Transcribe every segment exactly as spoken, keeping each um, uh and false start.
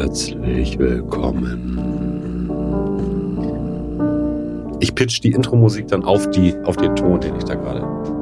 Herzlich willkommen. Ich pitch die Intro-Musik dann auf, die, auf den Ton, den ich da gerade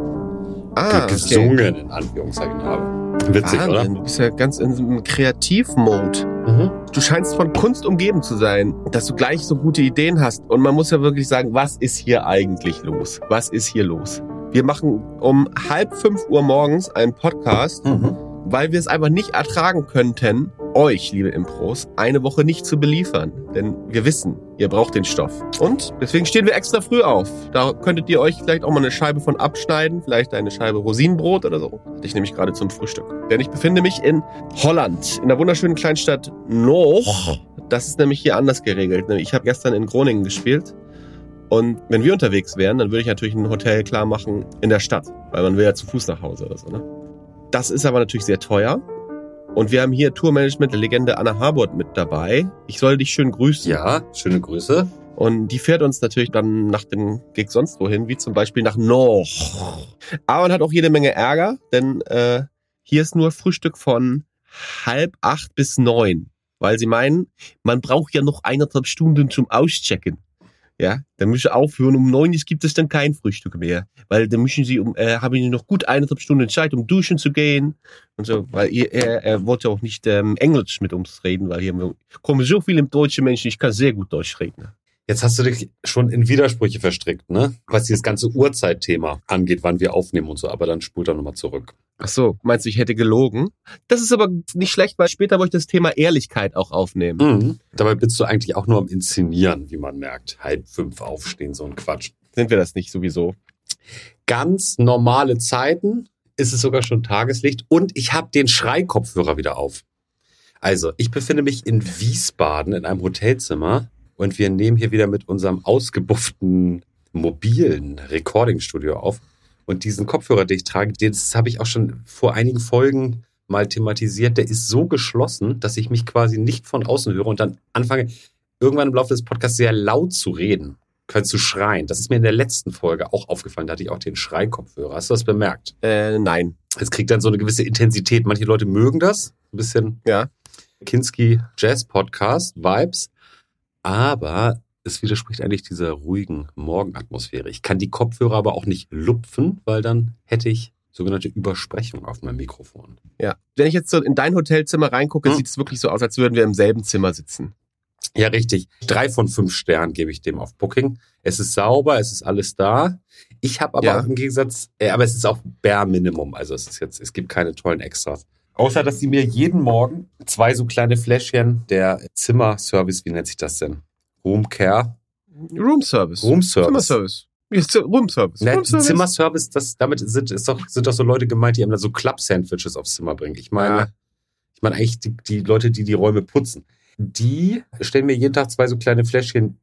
ah, gesungen, okay. in Anführungszeichen, habe. Witzig, Wahnsinn, oder? Du bist ja ganz in so einem Kreativ-Mode. Mhm. Du scheinst von Kunst umgeben zu sein, dass du gleich so gute Ideen hast. Und man muss ja wirklich sagen, was ist hier eigentlich los? Was ist hier los? Wir machen um halb fünf Uhr morgens einen Podcast, Mhm. weil wir es einfach nicht ertragen könnten, euch, liebe Impros, eine Woche nicht zu beliefern. Denn wir wissen, ihr braucht den Stoff. Und deswegen stehen wir extra früh auf. Da könntet ihr euch vielleicht auch mal eine Scheibe von abschneiden, vielleicht eine Scheibe Rosinenbrot oder so. Hatte ich nämlich gerade zum Frühstück. Denn ich befinde mich in Holland, in der wunderschönen Kleinstadt Nog. Das ist nämlich hier anders geregelt. Ich habe gestern in Groningen gespielt. Und wenn wir unterwegs wären, dann würde ich natürlich ein Hotel klar machen in der Stadt. Weil man will ja zu Fuß nach Hause oder so, ne? Das ist aber natürlich sehr teuer. Und wir haben hier Tourmanagement der Legende Anna Harbord mit dabei. Ich soll dich schön grüßen. Ja, schöne Grüße. Und die fährt uns natürlich dann nach dem Gig sonst wohin, wie zum Beispiel nach Nog. Aber man hat auch jede Menge Ärger, denn äh, hier ist nur Frühstück von halb acht bis neun. Weil sie meinen, man braucht ja noch eineinhalb Stunden zum Auschecken. Ja, dann müssen sie aufhören, um neun ist, gibt es dann kein Frühstück mehr. Weil dann müssen sie, um, äh, haben sie noch gut eineinhalb Stunden Zeit, um duschen zu gehen. Und so, weil er, er, er wollte auch nicht ähm, Englisch mit uns reden, weil hier kommen so viele deutsche Menschen, ich kann sehr gut Deutsch reden. Jetzt hast du dich schon in Widersprüche verstrickt, ne? Was dieses ganze Uhrzeitthema angeht, wann wir aufnehmen und so. Aber dann spult doch nochmal zurück. Ach so, meinst du, ich hätte gelogen? Das ist aber nicht schlecht, weil später wollte ich das Thema Ehrlichkeit auch aufnehmen. Mhm. Dabei bist du eigentlich auch nur am Inszenieren, wie man merkt. Halb fünf aufstehen, so ein Quatsch. Sind wir das nicht sowieso? Ganz normale Zeiten, ist es sogar schon Tageslicht. Und ich habe den Schreikopfhörer wieder auf. Also, ich befinde mich in Wiesbaden in einem Hotelzimmer. Und wir nehmen hier wieder mit unserem ausgebufften mobilen Recording-Studio auf. Und diesen Kopfhörer, den ich trage, das habe ich auch schon vor einigen Folgen mal thematisiert. Der ist so geschlossen, dass ich mich quasi nicht von außen höre und dann anfange, irgendwann im Laufe des Podcasts sehr laut zu reden, zu schreien. Das ist mir in der letzten Folge auch aufgefallen. Da hatte ich auch den Schreikopfhörer. Hast du das bemerkt? Äh, nein. Es kriegt dann so eine gewisse Intensität. Manche Leute mögen das. Ein bisschen ja. Kinski Jazz Podcast Vibes. Aber es widerspricht eigentlich dieser ruhigen Morgenatmosphäre. Ich kann die Kopfhörer aber auch nicht lupfen, weil dann hätte ich sogenannte Übersprechung auf meinem Mikrofon. Ja. Wenn ich jetzt so in dein Hotelzimmer reingucke, hm. sieht es wirklich so aus, als würden wir im selben Zimmer sitzen. Ja, richtig. Drei von fünf Sternen gebe ich dem auf Booking. Es ist sauber, es ist alles da. Ich habe aber ja. auch im Gegensatz, äh, aber es ist auch Bare Minimum. Also es ist jetzt, es gibt keine tollen Extras. Außer, dass sie mir jeden Morgen zwei so kleine Fläschchen der Zimmerservice, wie nennt sich das denn? Room Care? Room Service. Room Service. Zimmerservice. Room Service. Ne, Room Service. Zimmerservice, das, damit sind, ist doch, sind doch so Leute gemeint, die einem da so Club-Sandwiches aufs Zimmer bringen. Ich meine, ja. ich meine eigentlich die, die Leute, die die Räume putzen. Die stellen mir jeden Tag zwei so kleine Fläschchen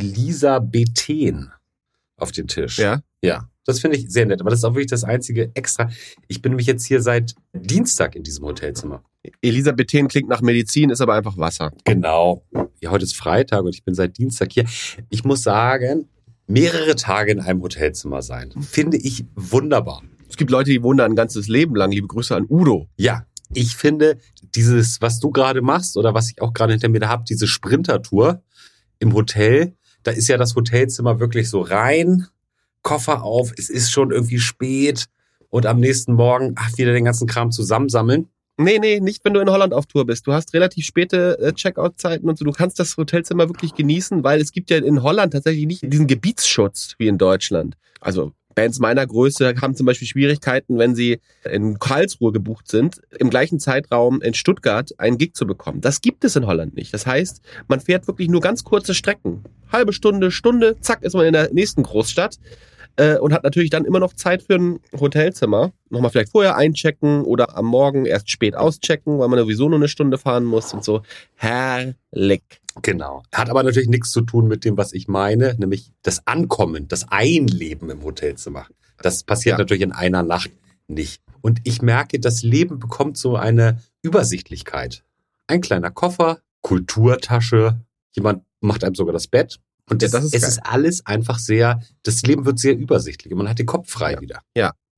Elisabethen auf den Tisch. Ja. Ja. Das finde ich sehr nett, aber das ist auch wirklich das einzige Extra. Ich bin nämlich jetzt hier seit Dienstag in diesem Hotelzimmer. Elisabethen klingt nach Medizin, ist aber einfach Wasser. Genau. Ja, heute ist Freitag und ich bin seit Dienstag hier. Ich muss sagen, mehrere Tage in einem Hotelzimmer sein, finde ich wunderbar. Es gibt Leute, die wohnen da ein ganzes Leben lang. Liebe Grüße an Udo. Ja, ich finde dieses, was du gerade machst oder was ich auch gerade hinter mir da habe, diese Sprintertour im Hotel, da ist ja das Hotelzimmer wirklich so rein, Koffer auf, es ist schon irgendwie spät und am nächsten Morgen ach, wieder den ganzen Kram zusammensammeln. Nee, nee, nicht wenn du in Holland auf Tour bist. Du hast relativ späte äh, Checkout-Zeiten und so. Du kannst das Hotelzimmer wirklich genießen, weil es gibt ja in Holland tatsächlich nicht diesen Gebietsschutz wie in Deutschland. Also Bands meiner Größe haben zum Beispiel Schwierigkeiten, wenn sie in Karlsruhe gebucht sind, im gleichen Zeitraum in Stuttgart einen Gig zu bekommen. Das gibt es in Holland nicht. Das heißt, man fährt wirklich nur ganz kurze Strecken. Halbe Stunde, Stunde, zack, ist man in der nächsten Großstadt. Und hat natürlich dann immer noch Zeit für ein Hotelzimmer. Nochmal vielleicht vorher einchecken oder am Morgen erst spät auschecken, weil man sowieso nur eine Stunde fahren muss und so. Herrlich. Genau. Hat aber natürlich nichts zu tun mit dem, was ich meine, nämlich das Ankommen, das Einleben im Hotelzimmer. Das passiert ja. natürlich in einer Nacht nicht. Und ich merke, das Leben bekommt so eine Übersichtlichkeit. Ein kleiner Koffer, Kulturtasche, jemand macht einem sogar das Bett. Und das, ja, das ist es geil. Ist alles einfach sehr, das Leben wird sehr übersichtlich und man hat den Kopf frei ja. wieder. Ja.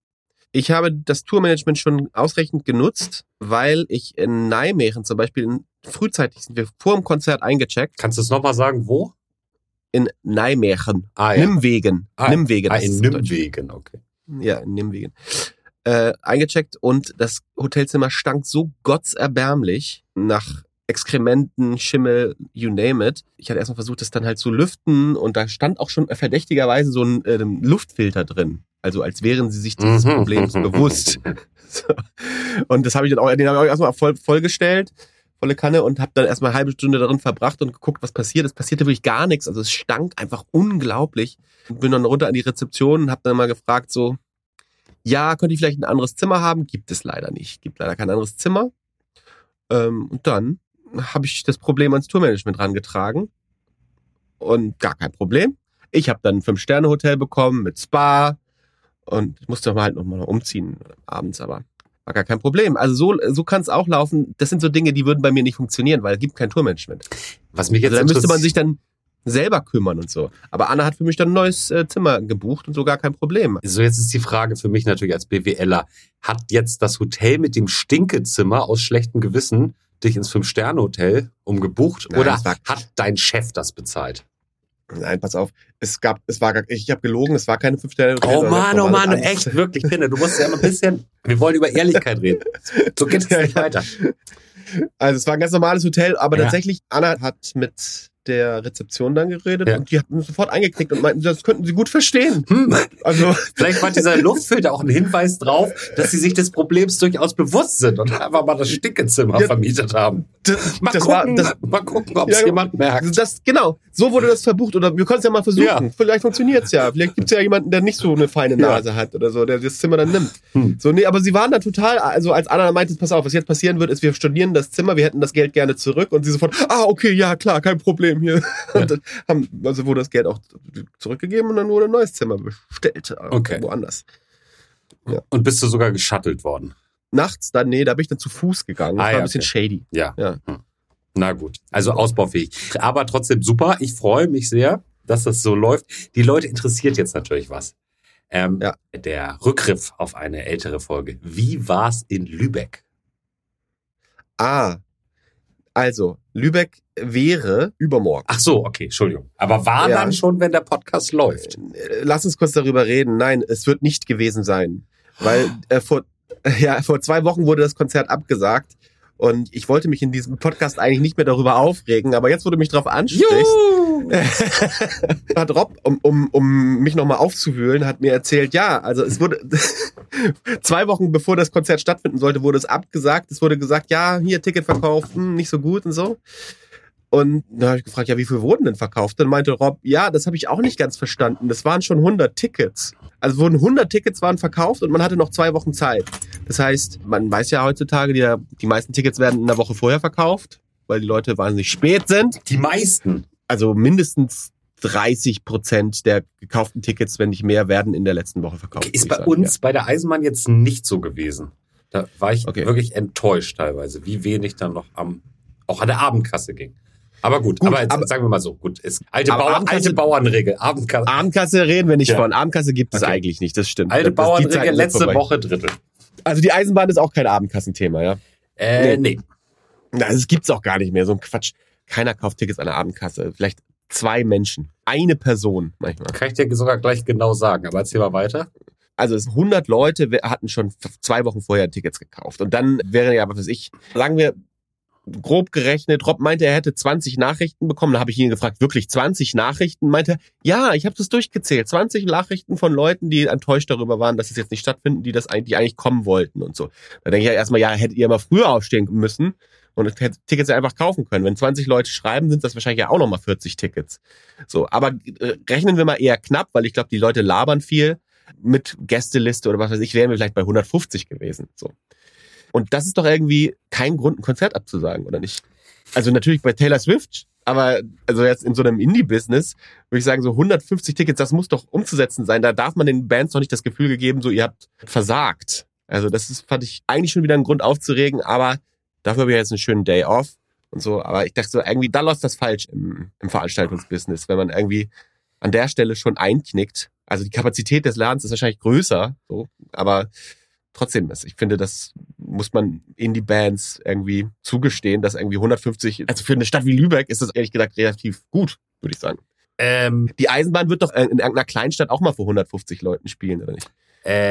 Ich habe das Tourmanagement schon ausreichend genutzt, weil ich in Nijmegen zum Beispiel in, frühzeitig sind wir vor dem Konzert eingecheckt. Kannst du es nochmal sagen, wo? In Nijmegen. Ah, ja. Nimwegen. Ah, Nimwegen. Ah, das in ist Nimwegen, okay. Ja, in Nimwegen. Äh, eingecheckt und das Hotelzimmer stank so gottserbärmlich nach Exkrementen, Schimmel, you name it. Ich hatte erstmal versucht, das dann halt zu lüften und da stand auch schon verdächtigerweise so ein äh, Luftfilter drin. Also als wären sie sich dieses Mhm. Problems bewusst. So. Und das habe ich dann auch, den habe ich auch erstmal voll, vollgestellt, volle Kanne und habe dann erstmal eine halbe Stunde darin verbracht und geguckt, was passiert. Es passierte wirklich gar nichts. Also es stank einfach unglaublich. Und bin dann runter an die Rezeption und habe dann mal gefragt so, ja, könnte ich vielleicht ein anderes Zimmer haben? Gibt es leider nicht. Gibt leider kein anderes Zimmer. Ähm, und dann habe ich das Problem ans Tourmanagement rangetragen. Und gar kein Problem. Ich habe dann ein Fünf-Sterne-Hotel bekommen mit Spa. Und ich musste mal halt nochmal umziehen abends, aber war gar kein Problem. Also so, so kann es auch laufen. Das sind so Dinge, die würden bei mir nicht funktionieren, weil es gibt kein Tourmanagement. Was mich jetzt Also da müsste man interess- sich dann selber kümmern und so. Aber Anna hat für mich dann ein neues äh, Zimmer gebucht und so gar kein Problem. So, jetzt ist die Frage für mich natürlich als BWLer. Hat jetzt das Hotel mit dem Stinkezimmer aus schlechtem Gewissen dich ins Fünf-Sterne-Hotel umgebucht Nein, oder das war- hat dein Chef das bezahlt? Nein, pass auf. Es gab, es war gar, ich habe gelogen, es war keine Fünf-Sterne-Hotel. Oh sondern Mann, ein oh normales Mann, anderes. echt, wirklich, Kinder, du musst ja mal ein bisschen, wir wollen über Ehrlichkeit reden. So geht es Ja, nicht ja. weiter. Also es war ein ganz normales Hotel, aber Ja. tatsächlich, Anna hat mit der Rezeption dann geredet Ja. und die hat mich sofort eingeknickt und meinten, das könnten sie gut verstehen. Hm, Also vielleicht war dieser Luftfilter auch ein Hinweis drauf, dass sie sich des Problems durchaus bewusst sind und einfach mal das Stinkezimmer Ja. vermietet haben. das, Mal das gucken, war das, mal gucken, ob es Ja, jemand merkt. das genau, so wurde das verbucht oder wir können es ja mal versuchen. Ja. Vielleicht funktioniert's ja. Vielleicht gibt's ja jemanden, der nicht so eine feine Ja. Nase hat oder so, der das Zimmer dann nimmt. Hm. So nee, aber sie waren da total, also als Anna meinte, pass auf, was jetzt passieren wird, ist wir stornieren das Zimmer, wir hätten das Geld gerne zurück und sie sofort, ah, okay, ja, klar, kein Problem hier. Ja. Und dann haben also wurde das Geld auch zurückgegeben und dann wurde ein neues Zimmer bestellt, äh, Okay. woanders. Und bist du sogar geschattelt worden? Nachts dann nee, da bin ich dann zu Fuß gegangen. Das Ah, war ja, ein bisschen shady. Ja. Ja. Hm. Na gut, also ausbaufähig. Aber trotzdem super. Ich freue mich sehr, dass das so läuft. Die Leute interessiert jetzt natürlich was. Ähm, Ja. Der Rückgriff auf eine ältere Folge. Wie war's in Lübeck? Ah. Also, Lübeck wäre übermorgen. Ach so, okay, Entschuldigung. Aber war Ja. dann schon, wenn der Podcast läuft? Äh, Lass uns kurz darüber reden. Nein, es wird nicht gewesen sein. Weil äh, vor, ja, vor zwei Wochen wurde das Konzert abgesagt. Und ich wollte mich in diesem Podcast eigentlich nicht mehr darüber aufregen. Aber jetzt, wo du mich darauf ansprichst, Juhu! hat Rob, um, um, um mich nochmal aufzuwühlen, hat mir erzählt, ja, also es wurde zwei Wochen bevor das Konzert stattfinden sollte, wurde es abgesagt. Es wurde gesagt, ja, hier Ticketverkauf, hm, nicht so gut und so. Und dann habe ich gefragt, ja, wie viel wurden denn verkauft? Dann meinte Rob, ja, das habe ich auch nicht ganz verstanden. Das waren schon hundert Tickets. Also wurden hundert Tickets waren verkauft und man hatte noch zwei Wochen Zeit. Das heißt, man weiß ja heutzutage, die, die meisten Tickets werden in einer Woche vorher verkauft, weil die Leute wahnsinnig spät sind. Die meisten. Also mindestens dreißig Prozent der gekauften Tickets, wenn nicht mehr, werden in der letzten Woche verkauft. Okay, ist würde bei ich sagen, uns bei der Eisenbahn jetzt nicht so gewesen. Da war ich Okay. wirklich enttäuscht teilweise, wie wenig dann noch am, auch an der Abendkasse ging. Aber gut, Gut, aber, jetzt, aber- sagen wir mal so, gut, ist alte, Aber Bauer, Abendkasse- alte Bauernregel, Abendkasse, ja. Abendkasse reden wir nicht Ja. von. Abendkasse gibt es Okay. eigentlich nicht, das stimmt. alte Das- die Bauernregel, Zeiten sind letzte vorbei. Woche Drittel. Also die Eisenbahn ist auch kein Abendkassenthema, ja? Äh, nee. Na, das gibt's auch gar nicht mehr, so ein Quatsch. Keiner kauft Tickets an der Abendkasse. Vielleicht zwei Menschen. Eine Person manchmal. Kann ich dir sogar gleich genau sagen, aber erzähl mal weiter. Also es hundert Leute we- hatten schon f- zwei Wochen vorher Tickets gekauft. Und dann wäre ja, was weiß ich, sagen wir, grob gerechnet, Rob meinte, er hätte zwanzig Nachrichten bekommen. Da habe ich ihn gefragt, wirklich zwanzig Nachrichten? Meinte er, ja, ich habe das durchgezählt. zwanzig Nachrichten von Leuten, die enttäuscht darüber waren, dass es jetzt nicht stattfinden, die das eigentlich, die eigentlich kommen wollten und so. Da denke ich ja erstmal, ja, hättet ihr mal früher aufstehen müssen und hättet Tickets ja einfach kaufen können. Wenn zwanzig Leute schreiben, sind das wahrscheinlich ja auch nochmal vierzig Tickets. So, aber äh, rechnen wir mal eher knapp, weil ich glaube, die Leute labern viel. Mit Gästeliste oder was weiß ich, wären wir vielleicht bei hundertfünfzig gewesen. So. Und das ist doch irgendwie kein Grund, ein Konzert abzusagen, oder nicht? Also natürlich bei Taylor Swift, aber also jetzt in so einem Indie-Business würde ich sagen, so hundertfünfzig Tickets, das muss doch umzusetzen sein. Da darf man den Bands doch nicht das Gefühl gegeben, so ihr habt versagt. Also das ist, fand ich eigentlich schon wieder ein Grund aufzuregen, aber dafür habe ich jetzt einen schönen Day off und so. Aber ich dachte so, irgendwie, da läuft das falsch im, im Veranstaltungsbusiness, wenn man irgendwie an der Stelle schon einknickt. Also die Kapazität des Ladens ist wahrscheinlich größer, so, aber trotzdem ist. Ich finde, das muss man Indie-Bands irgendwie zugestehen, dass irgendwie hundertfünfzig, also für eine Stadt wie Lübeck ist das ehrlich gesagt relativ gut, würde ich sagen. Ähm, Die Eisenbahn wird doch in irgendeiner Kleinstadt auch mal vor hundertfünfzig Leuten spielen, oder nicht?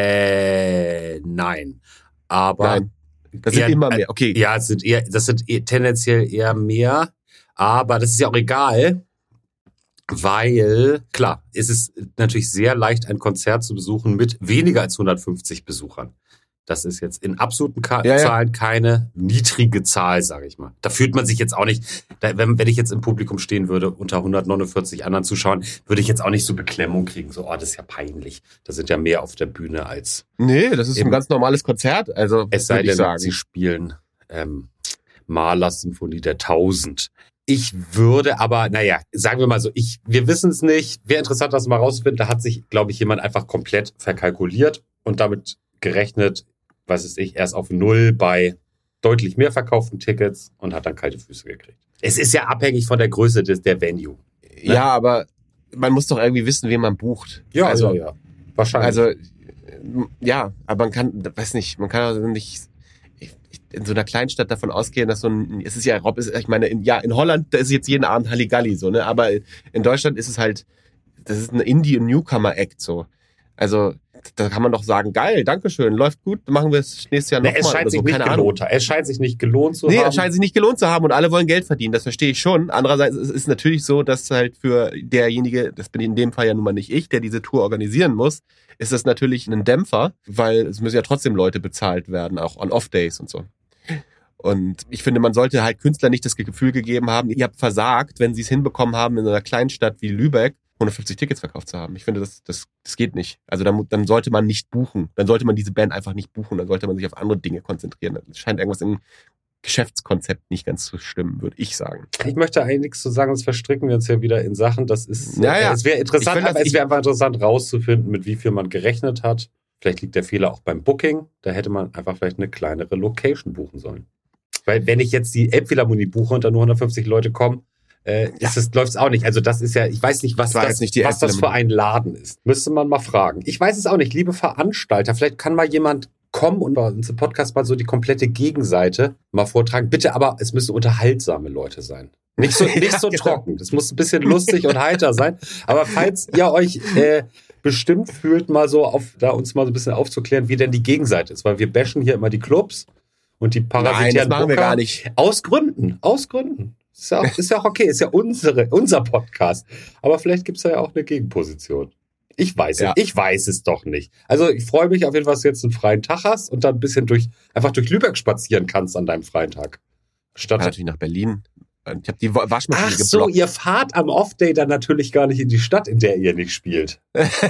äh, nein. Aber Nein, das sind eher, immer mehr. Okay, Ja, es sind eher, das sind eher, tendenziell eher mehr. Aber das ist ja auch egal, weil, klar, es ist natürlich sehr leicht, ein Konzert zu besuchen mit weniger als hundertfünfzig Besuchern. Das ist jetzt in absoluten Ka- Ja, ja. Zahlen keine niedrige Zahl, sage ich mal. Da fühlt man sich jetzt auch nicht, da, wenn, wenn ich jetzt im Publikum stehen würde, unter hundertneunundvierzig anderen Zuschauern, würde ich jetzt auch nicht so Beklemmung kriegen. So, oh, das ist ja peinlich. Da sind ja mehr auf der Bühne als, nee, das ist Eben. ein ganz normales Konzert, also es sei würde ich denn, sagen. sie spielen ähm, Mahlers Symphonie der Tausend. Ich würde aber, naja, sagen wir mal so, ich, wir wissen es nicht. Wäre interessant, das mal rauszufinden. Da hat sich, glaube ich, jemand einfach komplett verkalkuliert und damit gerechnet, was ist ich, erst auf Null bei deutlich mehr verkauften Tickets und hat dann kalte Füße gekriegt. Es ist ja abhängig von der Größe des, der Venue. Ne? Ja, aber man muss doch irgendwie wissen, wen man bucht. also, ja, wahrscheinlich. Also, ja, aber man kann, weiß nicht, man kann also nicht in so einer Kleinstadt davon ausgehen, dass so ein, es ist ja, Rob ist, ich meine, in, ja, in Holland, da ist jetzt jeden Abend Halligalli, so, ne, aber in Deutschland ist es halt, das ist ein Indie- und Newcomer-Act, so. Also, da kann man doch sagen, geil, dankeschön, läuft gut, machen wir es nächstes Jahr Ne, nochmal es scheint oder sich so, nicht keine Ahnung. gelohnt. Es scheint sich nicht gelohnt zu Nee, haben. es scheint sich nicht gelohnt zu haben und alle wollen Geld verdienen, das verstehe ich schon. Andererseits ist es natürlich so, dass halt für derjenige, das bin in dem Fall ja nun mal nicht ich, der diese Tour organisieren muss, ist das natürlich ein Dämpfer, weil es müssen ja trotzdem Leute bezahlt werden, auch on Off-Days und so. Und ich finde, man sollte halt Künstlern nicht das Gefühl gegeben haben, ihr habt versagt, wenn sie es hinbekommen haben, in einer Kleinstadt wie Lübeck hundertfünfzig Tickets verkauft zu haben. Ich finde, das, das, das geht nicht. Also dann, dann sollte man nicht buchen. Dann sollte man diese Band einfach nicht buchen. Dann sollte man sich auf andere Dinge konzentrieren. Es scheint irgendwas im Geschäftskonzept nicht ganz zu stimmen, würde ich sagen. Ich möchte eigentlich nichts zu sagen, sonst verstricken wir uns ja wieder in Sachen. Das ist, Ja, ja. es wäre interessant, Ich will, aber dass es wäre einfach interessant rauszufinden, mit wie viel man gerechnet hat. Vielleicht liegt der Fehler auch beim Booking. Da hätte man einfach vielleicht eine kleinere Location buchen sollen. Weil wenn ich jetzt die Elbphilharmonie buche und da nur hundertfünfzig Leute kommen, äh, Ja. läuft es auch nicht. Also das ist ja, ich weiß nicht, was, Das war das, jetzt nicht die was das für Elbphilharmonie. ein Laden ist. Müsste man mal fragen. Ich weiß es auch nicht, liebe Veranstalter. Vielleicht kann mal jemand kommen und bei uns im Podcast mal so die komplette Gegenseite mal vortragen. Bitte aber, es müssen unterhaltsame Leute sein. Nicht so, nicht so Ja, genau. trocken. Das muss ein bisschen lustig und heiter sein. Aber falls ihr euch äh, bestimmt fühlt, mal so auf, da uns mal so ein bisschen aufzuklären, wie denn die Gegenseite ist. Weil wir bashen hier immer die Clubs und die Nein, parasitären das machen wir Booker. gar nicht. Aus Gründen, aus Gründen. Ist ja auch, ist ja auch okay, ist ja unsere, unser Podcast. Aber vielleicht gibt's da ja auch eine Gegenposition. Ich weiß Ja. es, ich weiß es doch nicht. Also ich freue mich auf jeden Fall, dass du jetzt einen freien Tag hast und dann ein bisschen durch, einfach durch Lübeck spazieren kannst an deinem freien Tag. Ich Statt war natürlich nach Berlin. Ich habe die Wa- Waschmaschine Ach so, geblockt. ihr fahrt am Off-Day dann natürlich gar nicht in die Stadt, in der ihr nicht spielt.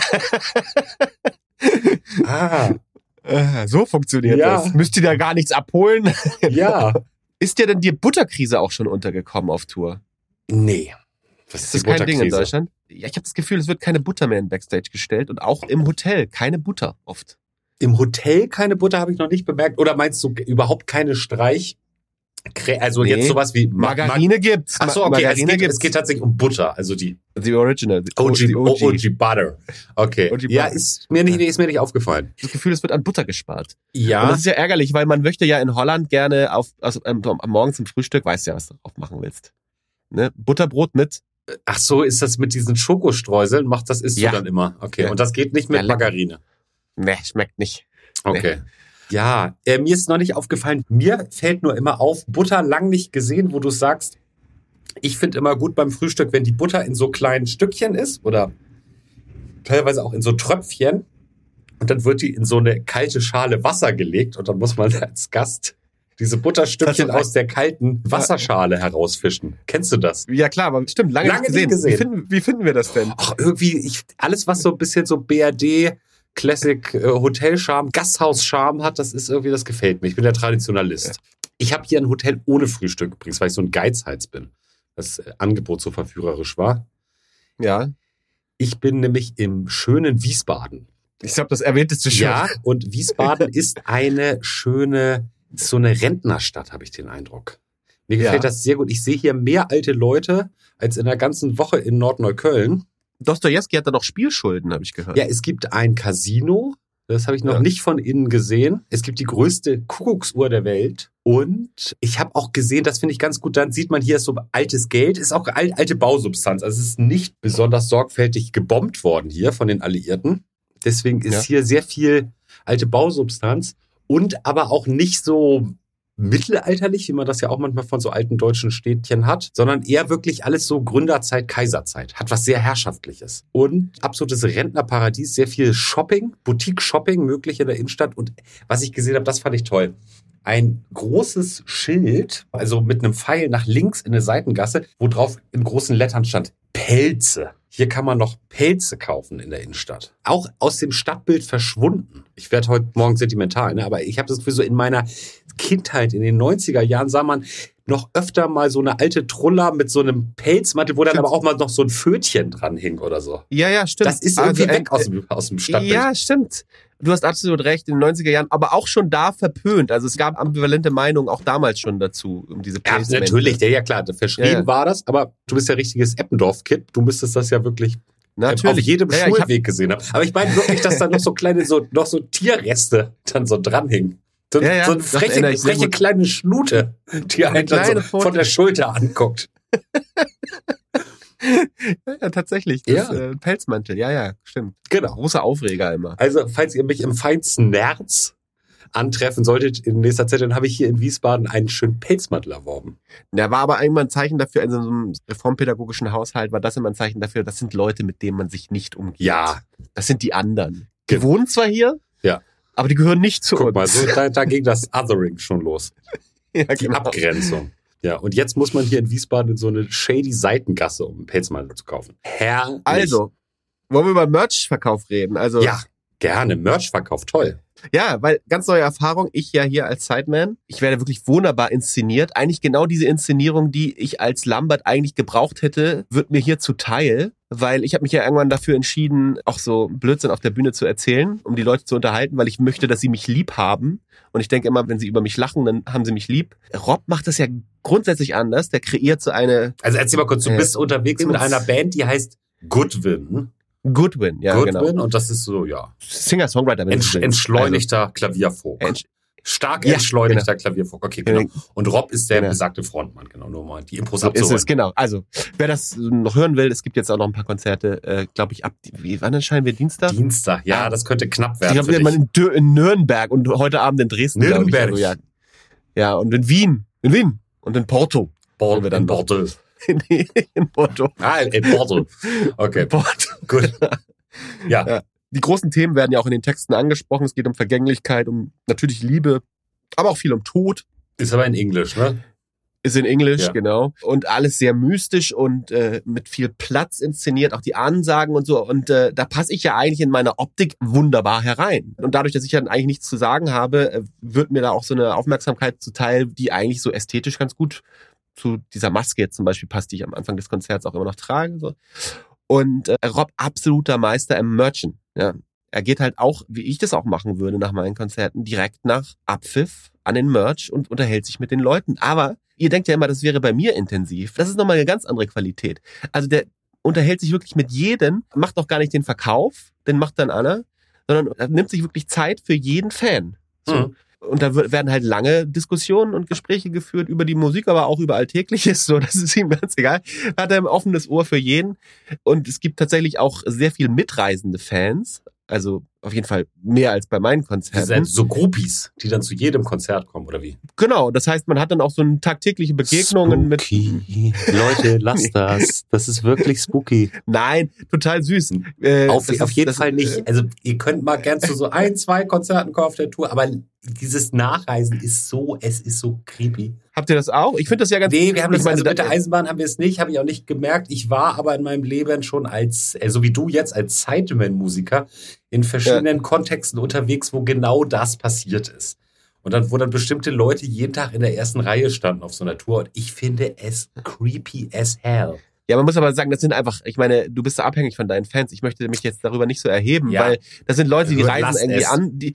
Ah, Äh, so funktioniert Ja. das. Müsst ihr da gar nichts abholen? ja. Ist dir denn die Butterkrise auch schon untergekommen auf Tour? Nee. Was Ist die das kein Ding in Butterkrise? Deutschland? Ja, ich habe das Gefühl, es wird keine Butter mehr in Backstage gestellt und auch im Hotel keine Butter oft. Im Hotel keine Butter habe ich noch nicht bemerkt. Oder meinst du überhaupt keine Streich? Also Nee. jetzt sowas wie Ma- Margarine gibt's. Ach so, Ma- okay, es Margarine geht, gibt's. es geht tatsächlich um Butter, also die Die Original. Die O G, die O G Butter. Okay. O G Ja, Butter. ist mir nicht, ist mir nicht aufgefallen. Das Gefühl, es wird an Butter gespart. Und Ja. das ist ja ärgerlich, weil man möchte ja in Holland gerne auf, also ähm, am Morgen zum Frühstück, weißt ja, was du drauf machen willst. Ne? Butterbrot mit. Ach so, ist das mit diesen Schokostreuseln? Macht das isst Ja. du dann immer. Okay. Ja. Und das geht nicht mit Ja, lecker. Margarine. Ne, schmeckt nicht. Okay. Ja, äh, mir ist noch nicht aufgefallen. Mir fällt nur immer auf, Butter lang nicht gesehen, wo du sagst, ich finde immer gut beim Frühstück, wenn die Butter in so kleinen Stückchen ist oder teilweise auch in so Tröpfchen und dann wird die in so eine kalte Schale Wasser gelegt und dann muss man als Gast diese Butterstückchen Das ist- aus der kalten Wasserschale herausfischen. Kennst du das? Ja klar, aber stimmt, lange, Lange nicht gesehen. nicht gesehen. Wie, finden, wie finden wir das denn? Ach, irgendwie, ich, alles, was so ein bisschen so B R D, Classic, äh, Hotelcharme, Gasthaus-Charme hat, das ist irgendwie, das gefällt mir. Ich bin der Traditionalist. Ich habe hier ein Hotel ohne Frühstück übrigens, weil ich so ein Geizhals bin. Das äh, Angebot so verführerisch war. Ja, Ich bin nämlich im schönen Wiesbaden. ich glaube, das erwähntest du schon. Ja, und Wiesbaden ist eine schöne, so eine Rentnerstadt, habe ich den Eindruck. Mir gefällt Ja. das sehr gut. Ich sehe hier mehr alte Leute als in der ganzen Woche in Nordneukölln. Dostojewski hat da noch Spielschulden, habe ich gehört. Ja, es gibt ein Casino, Das habe ich noch Ja. nicht von innen gesehen. Es gibt die größte Kuckucksuhr der Welt. Und ich habe auch gesehen, das finde ich ganz gut, dann sieht man hier ist so altes Geld, ist auch alt, alte Bausubstanz. Also es ist nicht besonders sorgfältig gebombt worden hier von den Alliierten. Deswegen ist Ja. hier sehr viel alte Bausubstanz und aber auch nicht so mittelalterlich, wie man das ja auch manchmal von so alten deutschen Städtchen hat, sondern eher wirklich alles so Gründerzeit, Kaiserzeit. Hat was sehr Herrschaftliches. Und absolutes Rentnerparadies, sehr viel Shopping, Boutique-Shopping möglich in der Innenstadt. Und was ich gesehen habe, das fand ich toll. Ein großes Schild, also mit einem Pfeil nach links in eine Seitengasse, wo drauf in großen Lettern stand Pelze. Hier kann man noch Pelze kaufen in der Innenstadt. Auch aus dem Stadtbild verschwunden. Ich werde heute Morgen sentimental, ne? Aber ich habe das Gefühl, so in meiner Kindheit, in den neunziger Jahren, sah man noch öfter mal so eine alte Trulla mit so einem Pelzmantel, wo dann aber auch mal noch so ein Pfötchen dran hing oder so. Ja, ja, stimmt. Das ist irgendwie Also, weg aus dem, aus dem Stadtbild. Ja, stimmt. Du hast absolut recht, in den neunziger Jahren, aber auch schon da verpönt. Also es gab ambivalente Meinungen auch damals schon dazu, um diese Ja, Pelzmäntel. natürlich, ja, ja klar, verschrieben Ja, ja. war das, aber du bist ja richtiges Eppendorf-Kind, du müsstest das ja wirklich Natürlich. auf jedem Ja, ja, ich hab- Schulweg gesehen haben. Aber ich meine wirklich, dass da noch so kleine, so, noch so Tierreste dann so dranhingen. So, Ja, ja, so eine das freche, erinnere ich sehr freche gut. kleine Schnute, die Eine einen dann kleine so Pfote. von der Schulter anguckt. Ja, ja, tatsächlich. Das Ja. Äh, Pelzmantel, ja, ja, stimmt. Genau. Großer Aufreger immer. Also, falls ihr mich im feinsten Nerz antreffen solltet in nächster Zeit, dann habe ich hier in Wiesbaden einen schönen Pelzmantel erworben. Da war aber irgendwann ein Zeichen dafür, in so einem reformpädagogischen Haushalt war das immer ein Zeichen dafür, das sind Leute, mit denen man sich nicht umgeht. Ja. Das sind die anderen. Die Genau. wohnen zwar hier, Ja. aber die gehören nicht zu Guck uns. mal, so, da, da ging das Othering schon los. ja, Die genau. Abgrenzung. Ja, und jetzt muss man hier in Wiesbaden in so eine shady Seitengasse, um einen Pelzmantel zu kaufen. Herrlich. Also, wollen wir über Merch-Verkauf reden? Also, Ja, gerne. Merchverkauf, toll. Ja, weil ganz neue Erfahrung, ich ja hier als Sideman, ich werde wirklich wunderbar inszeniert. Eigentlich genau diese Inszenierung, die ich als Lambert eigentlich gebraucht hätte, wird mir hier zuteil, weil ich habe mich ja irgendwann dafür entschieden, auch so Blödsinn auf der Bühne zu erzählen, um die Leute zu unterhalten, weil ich möchte, dass sie mich lieb haben. Und ich denke immer, wenn sie über mich lachen, dann haben sie mich lieb. Rob macht das ja grundsätzlich anders. Der kreiert so eine Also erzähl mal kurz, du Äh, bist unterwegs mit Ins- einer Band, die heißt Goodwin. Goodwin, ja Goodwin genau. und das ist so, ja, Singer-Songwriter. wenn du entsch willst. entschleunigter Klavierfolk. Also, entsch- Stark Ja, entschleunigter Klavierfolk. Okay, genau. Genau. Und Rob ist der Genau. besagte Frontmann, genau, nur mal die Impros So ist abzuholen. es, genau. Also, wer das noch hören will, es gibt jetzt auch noch ein paar Konzerte, äh, glaube ich, ab, wie, wann erscheinen wir? Dienstag? Dienstag, ja, das könnte knapp Ich werden glaube, für wir dich. in, Dö- in Nürnberg und heute Abend in Dresden. glaub ich. Nürnberg. Also, ja. ja, und in Wien. In Wien. Und in Porto. Bord, wir dann in noch- Porto. Nee, in Porto. Ah, in Porto. Okay, In Porto. gut. Ja, Ja. Die großen Themen werden ja auch in den Texten angesprochen. Es geht um Vergänglichkeit, um natürlich Liebe, aber auch viel um Tod. ist aber in Englisch, ne? Ist in Englisch, Ja. genau. Und alles sehr mystisch und äh, mit viel Platz inszeniert, auch die Ansagen und so. Und äh, da passe ich ja eigentlich in meiner Optik wunderbar herein. Und dadurch, dass ich dann eigentlich nichts zu sagen habe, äh, wird mir da auch so eine Aufmerksamkeit zuteil, die eigentlich so ästhetisch ganz gut zu dieser Maske jetzt zum Beispiel passt, die ich am Anfang des Konzerts auch immer noch trage. So. Und äh, Rob, absoluter Meister im Merchen. Ja. Er geht halt auch, wie ich das auch machen würde nach meinen Konzerten, direkt nach Abpfiff an den Merch und unterhält sich mit den Leuten. Aber ihr denkt ja immer, das wäre bei mir intensiv. Das ist nochmal eine ganz andere Qualität. Also der unterhält sich wirklich mit jedem, macht auch gar nicht den Verkauf, den macht dann Anna, sondern er nimmt sich wirklich Zeit für jeden Fan. So. Mhm. Und da wird- werden halt lange Diskussionen und Gespräche geführt über die Musik, aber auch über Alltägliches. So, das ist ihm ganz egal. Hat er ein offenes Ohr für jeden. Und es gibt tatsächlich auch sehr viel mitreisende Fans. Also auf jeden Fall mehr als bei meinen Die Konzerten. sind so Groupies, die dann zu jedem Konzert kommen, oder wie? Genau, das heißt, man hat dann auch so eine tagtägliche Begegnungen mit. Spooky. Leute, lasst das. Das ist wirklich spooky. Nein, total süß. Äh, Auf, das auf ist- jeden das- Fall nicht. äh, Also ihr könnt mal gern zu so ein, zwei Konzerten kommen auf der Tour, aber dieses Nachreisen ist so, es ist so creepy. Habt ihr das auch? Ich finde das ja ganz Nee, wir haben ich das, meine, also mit da- der Eisenbahn haben wir es nicht, habe ich auch nicht gemerkt. Ich war aber in meinem Leben schon als, äh, so wie du jetzt, als Sideman-Musiker in verschiedenen Kontexten unterwegs, wo genau das passiert ist. Und dann, wo dann bestimmte Leute jeden Tag in der ersten Reihe standen auf so einer Tour. Und ich finde es creepy as hell. Ja, man muss aber sagen, das sind einfach, ich meine, du bist da abhängig von deinen Fans. Ich möchte mich jetzt darüber nicht so erheben, Ja. weil das sind Leute, die Gut, reisen lasst irgendwie es. an, die,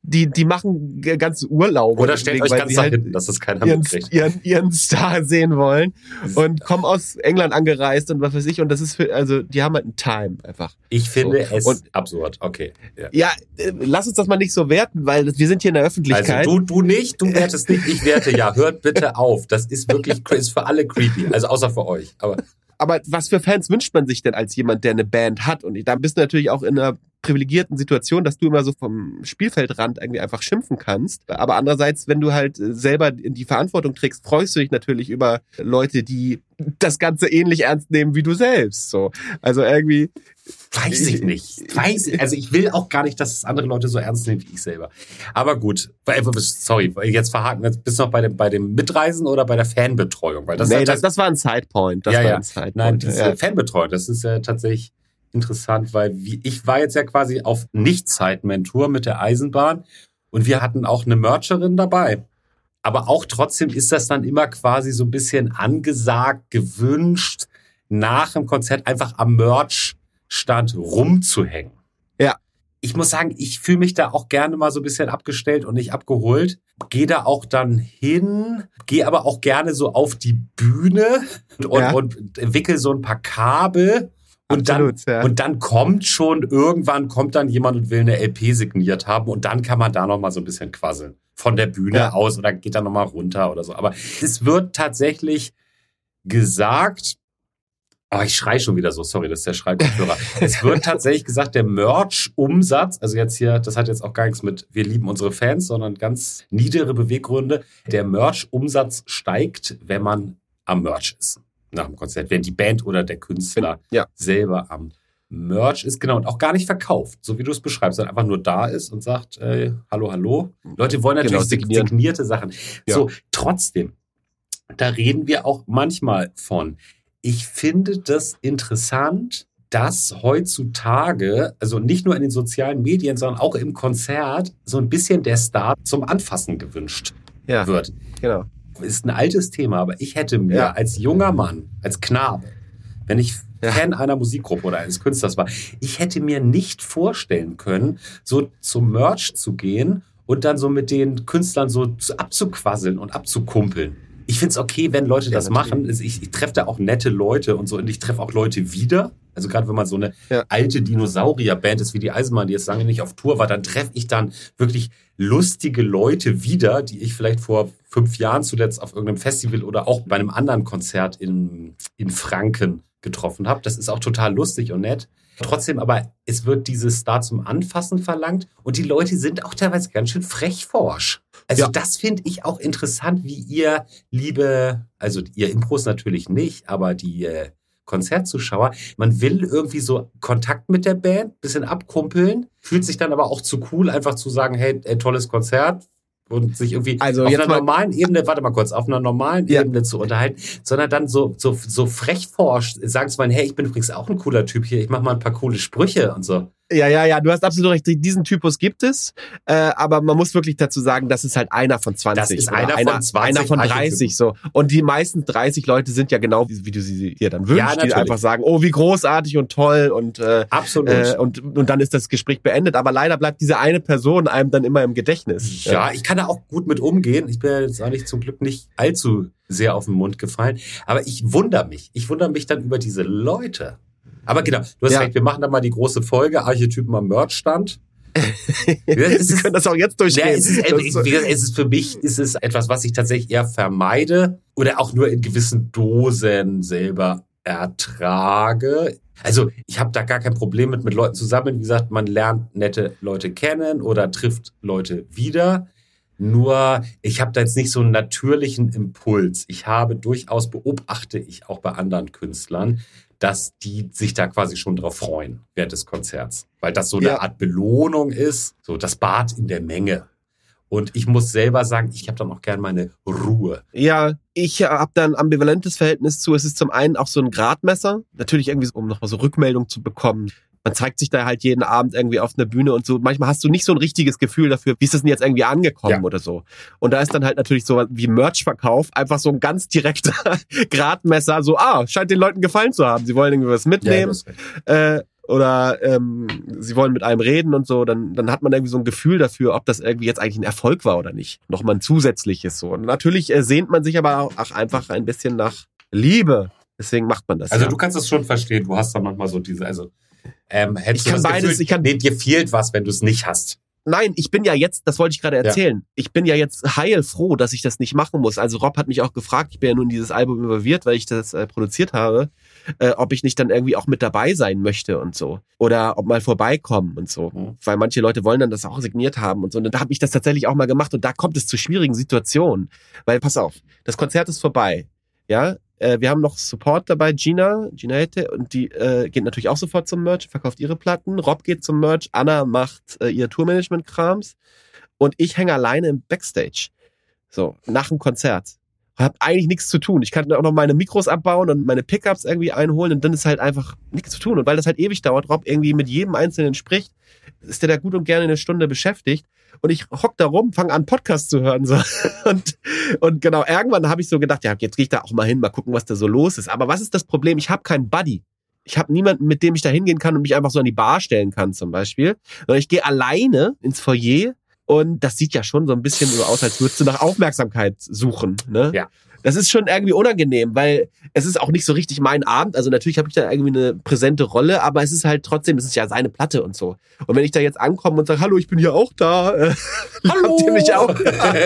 die, die machen ganze Urlaube. Oder stellt euch ganz nach halt hinten, dass das keiner ihren, mitkriegt. ihren, ihren Star sehen wollen und kommen aus England angereist und was weiß ich. Und das ist für, also, die haben halt einen Time einfach. Ich finde so. es und, absurd. Okay. Ja, ja äh, lass uns das mal nicht so werten, weil wir sind hier in der Öffentlichkeit. Also du, du nicht, du wertest nicht, ich werte ja. Hört bitte auf. Das ist wirklich, ist für alle creepy. Also außer für euch. Aber Aber was für Fans wünscht man sich denn als jemand, der eine Band hat? Und da bist du natürlich auch in einer privilegierten Situation, dass du immer so vom Spielfeldrand irgendwie einfach schimpfen kannst. Aber andererseits, wenn du halt selber die Verantwortung trägst, freust du dich natürlich über Leute, die das Ganze ähnlich ernst nehmen wie du selbst. So, also irgendwie... Weiß ich nicht. Weiß ich, also ich will auch gar nicht, dass es andere Leute so ernst nehmen wie ich selber. Aber gut, sorry, jetzt verhaken wir. Bist du noch bei dem, bei dem Mitreisen oder bei der Fanbetreuung? Weil das nee, ist ja das, das war ein Sidepoint. Das ja, war ja. ein Sidepoint. Nein, diese ja. Fanbetreuung, das ist ja tatsächlich interessant, weil wie, ich war jetzt ja quasi auf Nicht-Sideman-Tour mit der Eisenbahn und wir hatten auch eine Mercherin dabei. Aber auch trotzdem ist das dann immer quasi so ein bisschen angesagt, gewünscht, nach dem Konzert einfach am Merchstand rumzuhängen. Ja. Ich muss sagen, ich fühle mich da auch gerne mal so ein bisschen abgestellt und nicht abgeholt. Gehe da auch dann hin, gehe aber auch gerne so auf die Bühne und, Ja. und, und wickel so ein paar Kabel. Und Absolut, dann, ja. und dann kommt schon, irgendwann kommt dann jemand und will eine L P signiert haben und dann kann man da noch mal so ein bisschen quasseln. Von der Bühne Ja. aus oder geht dann noch mal runter oder so. Aber es wird tatsächlich gesagt, oh, ich schrei schon wieder so, sorry, das ist der Schreikopfhörer. Es wird tatsächlich gesagt, der Merch-Umsatz, also jetzt hier, das hat jetzt auch gar nichts mit wir lieben unsere Fans, sondern ganz niedere Beweggründe. Der Merch-Umsatz steigt, wenn man am Merch ist. Nach dem Konzert, wenn die Band oder der Künstler Ja. selber am Merch ist, genau, und auch gar nicht verkauft, so wie du es beschreibst, sondern einfach nur da ist und sagt, äh, hallo, hallo. Leute wollen natürlich Genau, signieren. signierte Sachen. Ja. So, trotzdem, da reden wir auch manchmal von. Ich finde das interessant, dass heutzutage, also nicht nur in den sozialen Medien, sondern auch im Konzert, so ein bisschen der Star zum Anfassen gewünscht Ja, wird. genau. Ist ein altes Thema, aber ich hätte mir Ja. als junger Mann, als Knabe, wenn ich Ja. Fan einer Musikgruppe oder eines Künstlers war, ich hätte mir nicht vorstellen können, so zum Merch zu gehen und dann so mit den Künstlern so zu- abzuquasseln und abzukumpeln. Ich find's okay, wenn Leute Ja, das natürlich. machen. Ich, ich treffe da auch nette Leute und so und ich treffe auch Leute wieder. Also gerade wenn man so eine Ja. alte Dinosaurier-Band ist wie die Eisenbahn, die jetzt lange nicht auf Tour war, dann treffe ich dann wirklich lustige Leute wieder, die ich vielleicht vor fünf Jahren zuletzt auf irgendeinem Festival oder auch bei einem anderen Konzert in, in Franken getroffen habe. Das ist auch total lustig und nett. Trotzdem aber, es wird dieses Star zum Anfassen verlangt und die Leute sind auch teilweise ganz schön frechforsch. Also Ja. das finde ich auch interessant, wie ihr, liebe, also ihr Impros natürlich nicht, aber die äh, Konzertzuschauer, man will irgendwie so Kontakt mit der Band, bisschen abkumpeln, fühlt sich dann aber auch zu cool, einfach zu sagen, hey, ey, tolles Konzert und sich irgendwie Also auf jetzt einer mal- normalen Ebene, warte mal kurz, auf einer normalen Ja. Ebene zu unterhalten, sondern dann so so so frech forscht, sagen zu meinen, hey, ich bin übrigens auch ein cooler Typ hier, ich mache mal ein paar coole Sprüche und so. Ja, ja, ja, du hast absolut recht. Diesen Typus gibt es, äh, aber man muss wirklich dazu sagen, das ist halt einer von zwanzig. Das ist oder einer von einer, zwanzig einer von dreißig so. Und die meisten dreißig Leute sind ja genau, wie, wie du sie dir dann wünschst, Ja, die natürlich. einfach sagen, oh, wie großartig und toll und äh, Absolut. äh, und und dann ist das Gespräch beendet. Aber leider bleibt diese eine Person einem dann immer im Gedächtnis. Ja, ich kann da auch gut mit umgehen. Ich bin ja jetzt auch nicht zum Glück nicht allzu sehr auf den Mund gefallen. Aber ich wundere mich. Ich wundere mich dann über diese Leute. Aber genau, du hast Ja. recht, wir machen dann mal die große Folge, Archetypen am Merchstand. Ja, es Sie ist- können das auch jetzt Ja, durchgehen. es ist, Das- wie gesagt, es ist für mich ist es etwas, was ich tatsächlich eher vermeide oder auch nur in gewissen Dosen selber ertrage. Also ich habe da gar kein Problem mit, mit Leuten zusammen. Wie gesagt, man lernt nette Leute kennen oder trifft Leute wieder. Nur ich habe da jetzt nicht so einen natürlichen Impuls. Ich habe durchaus, beobachte ich auch bei anderen Künstlern, dass die sich da quasi schon drauf freuen während des Konzerts. Weil das so eine Ja. Art Belohnung ist, so das Bad in der Menge. Und ich muss selber sagen, ich habe dann auch gern meine Ruhe. Ja, ich habe da ein ambivalentes Verhältnis zu. Es ist zum einen auch so ein Gradmesser, natürlich irgendwie, um nochmal so Rückmeldung zu bekommen. Man zeigt sich da halt jeden Abend irgendwie auf einer Bühne und so. Manchmal hast du nicht so ein richtiges Gefühl dafür, wie ist das denn jetzt irgendwie angekommen Ja. oder so. Und da ist dann halt natürlich so wie Merchverkauf einfach so ein ganz direkter Gradmesser. So, ah, scheint den Leuten gefallen zu haben. Sie wollen irgendwie was mitnehmen. das ist recht. Äh, oder ähm, sie wollen mit einem reden und so, dann, dann hat man irgendwie so ein Gefühl dafür, ob das irgendwie jetzt eigentlich ein Erfolg war oder nicht. Nochmal ein zusätzliches so. Und natürlich äh, sehnt man sich aber auch einfach ein bisschen nach Liebe. Deswegen macht man das. Also ja. du kannst das schon verstehen. Du hast da manchmal so diese, also ähm, hättest ich du kann das beides, Gefühl, ich kann, nee, dir fehlt was, wenn du es nicht hast. Nein, ich bin ja jetzt, das wollte ich gerade erzählen, ja. ich bin ja jetzt heilfroh, dass ich das nicht machen muss. Also Rob hat mich auch gefragt, ich bin ja nun in dieses Album involviert, weil ich das äh, produziert habe, äh, ob ich nicht dann irgendwie auch mit dabei sein möchte und so. Oder ob mal vorbeikommen und so. Mhm. Weil manche Leute wollen dann das auch signiert haben und so. Und da habe ich das tatsächlich auch mal gemacht und da kommt es zu schwierigen Situationen. Weil, pass auf, das Konzert ist vorbei, ja. Äh, wir haben noch Support dabei, Gina, Gina Hette, und die äh, geht natürlich auch sofort zum Merch, verkauft ihre Platten. Rob geht zum Merch, Anna macht äh, ihr Tourmanagement-Krams und ich hänge alleine im Backstage. So, nach dem Konzert. Hab eigentlich nichts zu tun. Ich kann auch noch meine Mikros abbauen und meine Pickups irgendwie einholen und dann ist halt einfach nichts zu tun. Und weil das halt ewig dauert, Rob irgendwie mit jedem Einzelnen spricht, ist der da gut und gerne eine Stunde beschäftigt. Und ich hock da rum, fange an, Podcast zu hören. So. Und, und genau, irgendwann habe ich so gedacht, ja, jetzt gehe ich da auch mal hin, mal gucken, was da so los ist. Aber was ist das Problem? Ich habe keinen Buddy. Ich habe niemanden, mit dem ich da hingehen kann und mich einfach so an die Bar stellen kann zum Beispiel. Sondern ich gehe alleine ins Foyer und das sieht ja schon so ein bisschen so aus, als würdest du nach Aufmerksamkeit suchen. Ne? Ja. Das ist schon irgendwie unangenehm, weil es ist auch nicht so richtig mein Abend. Also natürlich habe ich da irgendwie eine präsente Rolle, aber es ist halt trotzdem, es ist ja seine Platte und so. Und wenn ich da jetzt ankomme und sage, hallo, ich bin hier auch da. Äh, hallo. Habt ihr mich auch,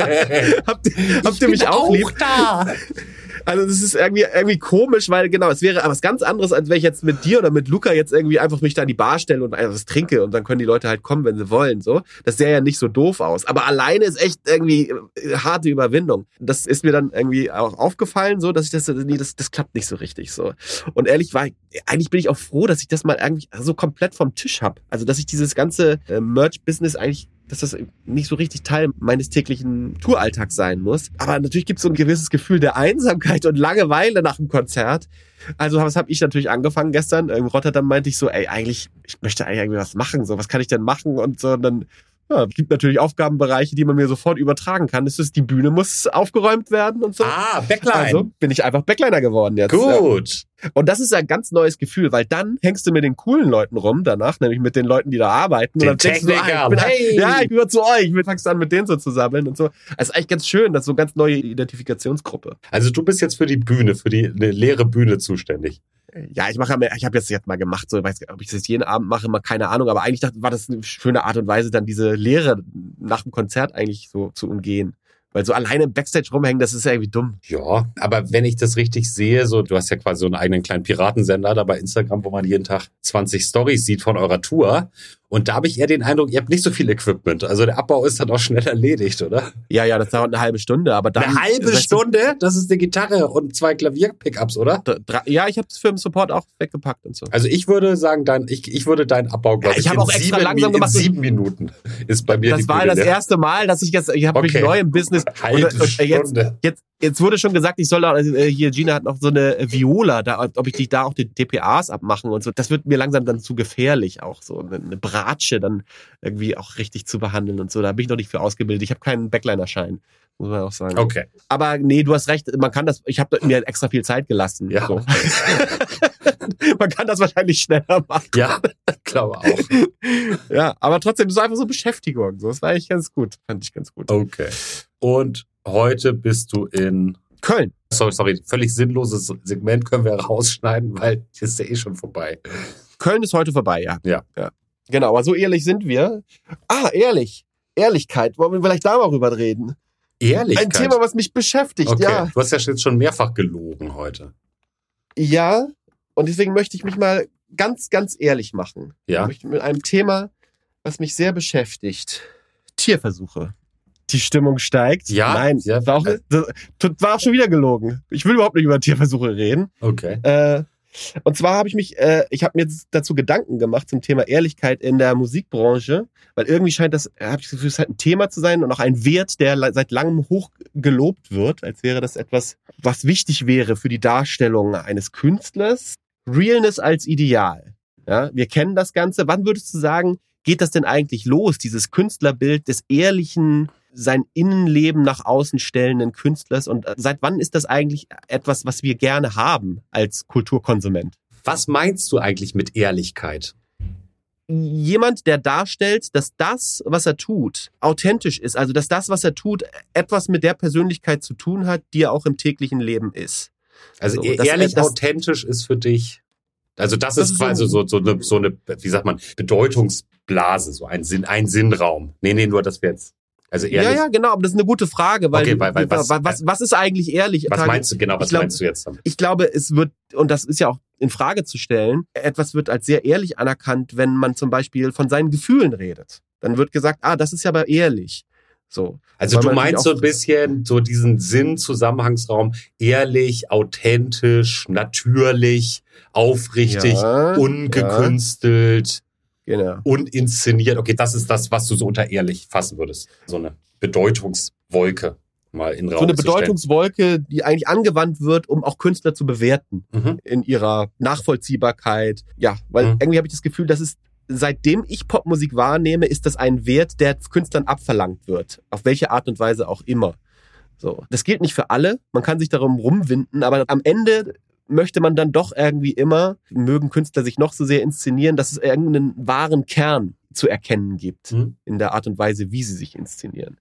habt, habt ihr mich auch, auch lieb? Da. Also das ist irgendwie irgendwie komisch, weil genau, es wäre was ganz anderes, als wenn ich jetzt mit dir oder mit Luca jetzt irgendwie einfach mich da an die Bar stelle und einfach was trinke und dann können die Leute halt kommen, wenn sie wollen. So, das sähe ja nicht so doof aus. Aber alleine ist echt irgendwie harte Überwindung. Das ist mir dann irgendwie auch aufgefallen, so, dass ich das, nee, das, das klappt nicht so richtig so. Und ehrlich war, eigentlich bin ich auch froh, dass ich das mal irgendwie so komplett vom Tisch habe. Also dass ich dieses ganze äh, Merch-Business eigentlich, dass das nicht so richtig Teil meines täglichen Touralltags sein muss. Aber natürlich gibt es so ein gewisses Gefühl der Einsamkeit und Langeweile nach dem Konzert. Also was habe ich natürlich angefangen gestern. In Rotterdam meinte ich so, ey, eigentlich, ich möchte eigentlich irgendwie was machen. So, was kann ich denn machen? Und so, und dann ja, es gibt natürlich Aufgabenbereiche, die man mir sofort übertragen kann. Das ist, die Bühne muss aufgeräumt werden und so. Ah, Backline. Also bin ich einfach Backliner geworden jetzt. Gut. Ja. Und das ist ein ganz neues Gefühl, weil dann hängst du mit den coolen Leuten rum danach, nämlich mit den Leuten, die da arbeiten. Den und dann Techniker. Du, ah, ich bin, hey. Ja, ich gehöre zu euch. Ich fangst an, mit denen so zu sammeln und so. Es ist eigentlich ganz schön, das ist so eine ganz neue Identifikationsgruppe. Also du bist jetzt für die Bühne, für die eine leere Bühne zuständig. Ja, ich mache, ich habe jetzt jetzt mal gemacht, so, ich weiß nicht, ob ich das jeden Abend mache, mal keine Ahnung, aber eigentlich dachte, war das eine schöne Art und Weise, dann diese Leere nach dem Konzert eigentlich so zu umgehen. Weil so alleine im Backstage rumhängen, das ist ja irgendwie dumm. Ja, aber wenn ich das richtig sehe, so, du hast ja quasi so einen eigenen kleinen Piratensender da bei Instagram, wo man jeden Tag zwanzig Stories sieht von eurer Tour. Und da habe ich eher den Eindruck, ihr habt nicht so viel Equipment. Also der Abbau ist dann auch schnell erledigt, oder? Ja, ja, das dauert eine halbe Stunde, aber dann... Eine halbe Stunde? Das ist eine Gitarre und zwei Klavier-Pickups, oder? Ja, ich habe es für den Support auch weggepackt und so. Also ich würde sagen, dein, ich, ich würde deinen Abbau, glaube ja, ich, ich habe auch extra sieben, langsam gemacht. In sieben Minuten ist bei mir das die war Bühne, das erste Mal, dass ich jetzt, ich habe okay. mich neu im Business... Halbe und, und jetzt, jetzt, jetzt wurde schon gesagt, ich soll auch, also hier, Gina hat noch so eine Viola, da, ob ich die da auch die D P As abmachen und so. Das wird mir langsam dann zu gefährlich auch so. Eine, eine Bratsche dann irgendwie auch richtig zu behandeln und so. Da bin ich noch nicht für ausgebildet. Ich habe keinen Backliner-Schein, muss man auch sagen. Okay. Aber nee, du hast recht, man kann das, ich habe mir extra viel Zeit gelassen. Ja. So. Man kann das wahrscheinlich schneller machen. Ja, ich glaube auch. Ja, aber trotzdem, das ist einfach so Beschäftigung. So, das war eigentlich ganz gut, fand ich ganz gut. Okay. Und heute bist du in Köln. Sorry, sorry, völlig sinnloses Segment können wir rausschneiden, weil das ist ja eh schon vorbei. Köln ist heute vorbei, ja. Ja. ja. Genau, aber so ehrlich sind wir. Ah, ehrlich. Ehrlichkeit. Wollen wir vielleicht da mal rüber reden? Ehrlichkeit? Ein Thema, was mich beschäftigt, okay. ja. Du hast ja jetzt schon mehrfach gelogen heute. Ja, und deswegen möchte ich mich mal ganz, ganz ehrlich machen. Ja. Ich möchte mit einem Thema, was mich sehr beschäftigt. Tierversuche. Die Stimmung steigt. Ja. Nein, ja. War, auch, war auch schon wieder gelogen. Ich will überhaupt nicht über Tierversuche reden. Okay. Äh, Und zwar habe ich mich, äh, ich habe mir dazu Gedanken gemacht zum Thema Ehrlichkeit in der Musikbranche, weil irgendwie scheint das, habe ich das Gefühl, es halt ein Thema zu sein und auch ein Wert, der seit langem hoch gelobt wird, als wäre das etwas, was wichtig wäre für die Darstellung eines Künstlers. Realness als Ideal. Ja, wir kennen das Ganze. Wann würdest du sagen, geht das denn eigentlich los, dieses Künstlerbild des ehrlichen, sein Innenleben nach außen stellenden Künstlers? Und seit wann ist das eigentlich etwas, was wir gerne haben als Kulturkonsument? Was meinst du eigentlich mit Ehrlichkeit? jemand, der darstellt, dass das, was er tut, authentisch ist. Also, dass das, was er tut, etwas mit der Persönlichkeit zu tun hat, die er auch im täglichen Leben ist. Also so, ehrlich das, authentisch ist für dich, also das, das ist ist quasi so, so, so, eine, so eine, wie sagt man, Bedeutungsblase, so ein Sinn, ein Sinnraum. Nee, nee, nur das wir jetzt, also ehrlich. Ja, ja, genau, aber das ist eine gute Frage, weil, okay, weil, weil was, was, was ist eigentlich ehrlich? Was meinst du, genau, was glaub, meinst du jetzt damit? Ich glaube, es wird, und das ist ja auch in Frage zu stellen, etwas wird als sehr ehrlich anerkannt, wenn man zum Beispiel von seinen Gefühlen redet. Dann wird gesagt, ah, das ist ja aber ehrlich. So. Also du meinst so ein bisschen so diesen Sinn-Zusammenhangsraum, ehrlich, authentisch, natürlich, aufrichtig, ja, ungekünstelt, ja. Genau. uninszeniert. Okay, das ist das, was du so unter ehrlich fassen würdest. So eine Bedeutungswolke mal in den Raum So eine zu stellen. Bedeutungswolke, die eigentlich angewandt wird, um auch Künstler zu bewerten Mhm. in ihrer Nachvollziehbarkeit. Ja, weil Mhm. irgendwie habe ich das Gefühl, dass es seitdem ich Popmusik wahrnehme, ist das ein Wert, der Künstlern abverlangt wird. Auf welche Art und Weise auch immer. So. Das gilt nicht für alle. Man kann sich darum rumwinden, aber am Ende möchte man dann doch irgendwie immer, mögen Künstler sich noch so sehr inszenieren, dass es irgendeinen wahren Kern zu erkennen gibt. Mhm. In der Art und Weise, wie sie sich inszenieren.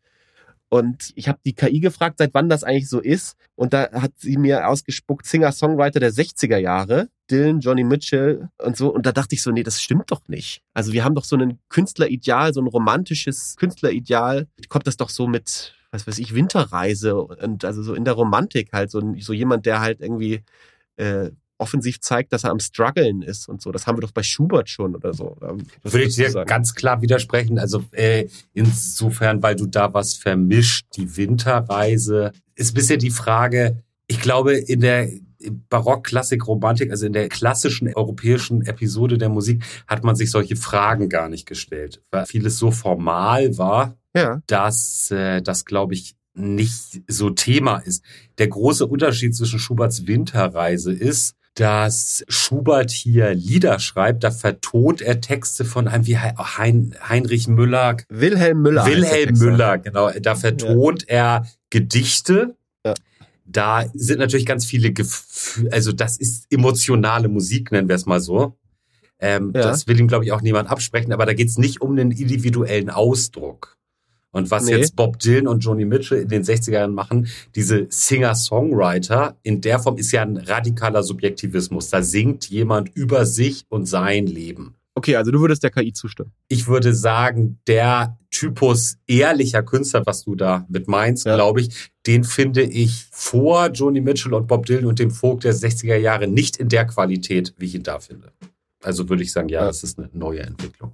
Und ich habe die K I gefragt, seit wann das eigentlich so ist. Und da hat sie mir ausgespuckt, Singer-Songwriter der sechziger Jahre, Dylan, Johnny Mitchell und so. Und da dachte ich so, nee, das stimmt doch nicht. Also wir haben doch so ein Künstlerideal, so ein romantisches Künstlerideal. Kommt das doch so mit, was weiß ich, Winterreise und also so in der Romantik halt. So, so jemand, der halt irgendwie äh, offensiv zeigt, dass er am Struggeln ist und so. Das haben wir doch bei Schubert schon oder so. Was würde ich dir sagen? Ganz klar widersprechen. Also äh, insofern, weil du da was vermischt. Die Winterreise ist bisher die Frage, ich glaube, in der Barock, Klassik, Romantik, also in der klassischen europäischen Episode der Musik, hat man sich solche Fragen gar nicht gestellt. Weil vieles so formal war, ja. dass äh, das, glaube ich, nicht so Thema ist. Der große Unterschied zwischen Schuberts Winterreise ist, dass Schubert hier Lieder schreibt, da vertont er Texte von einem wie hein, Heinrich Müller. Wilhelm Müller. Wilhelm Müller, genau. Da vertont ja. er Gedichte. Ja. Da sind natürlich ganz viele Gefühle, also das ist emotionale Musik, nennen wir es mal so. Ähm, ja. Das will ihm, glaube ich, auch niemand absprechen, aber da geht es nicht um einen individuellen Ausdruck. Und was nee. jetzt Bob Dylan und Joni Mitchell in den sechziger Jahren machen, diese Singer-Songwriter, in der Form ist ja ein radikaler Subjektivismus. Da singt jemand über sich und sein Leben. Okay, also du würdest der K I zustimmen. Ich würde sagen, der Typus ehrlicher Künstler, was du da mit meinst, ja. glaube ich, den finde ich vor Joni Mitchell und Bob Dylan und dem Folk der sechziger Jahre nicht in der Qualität, wie ich ihn da finde. Also würde ich sagen, ja, ja. das ist eine neue Entwicklung.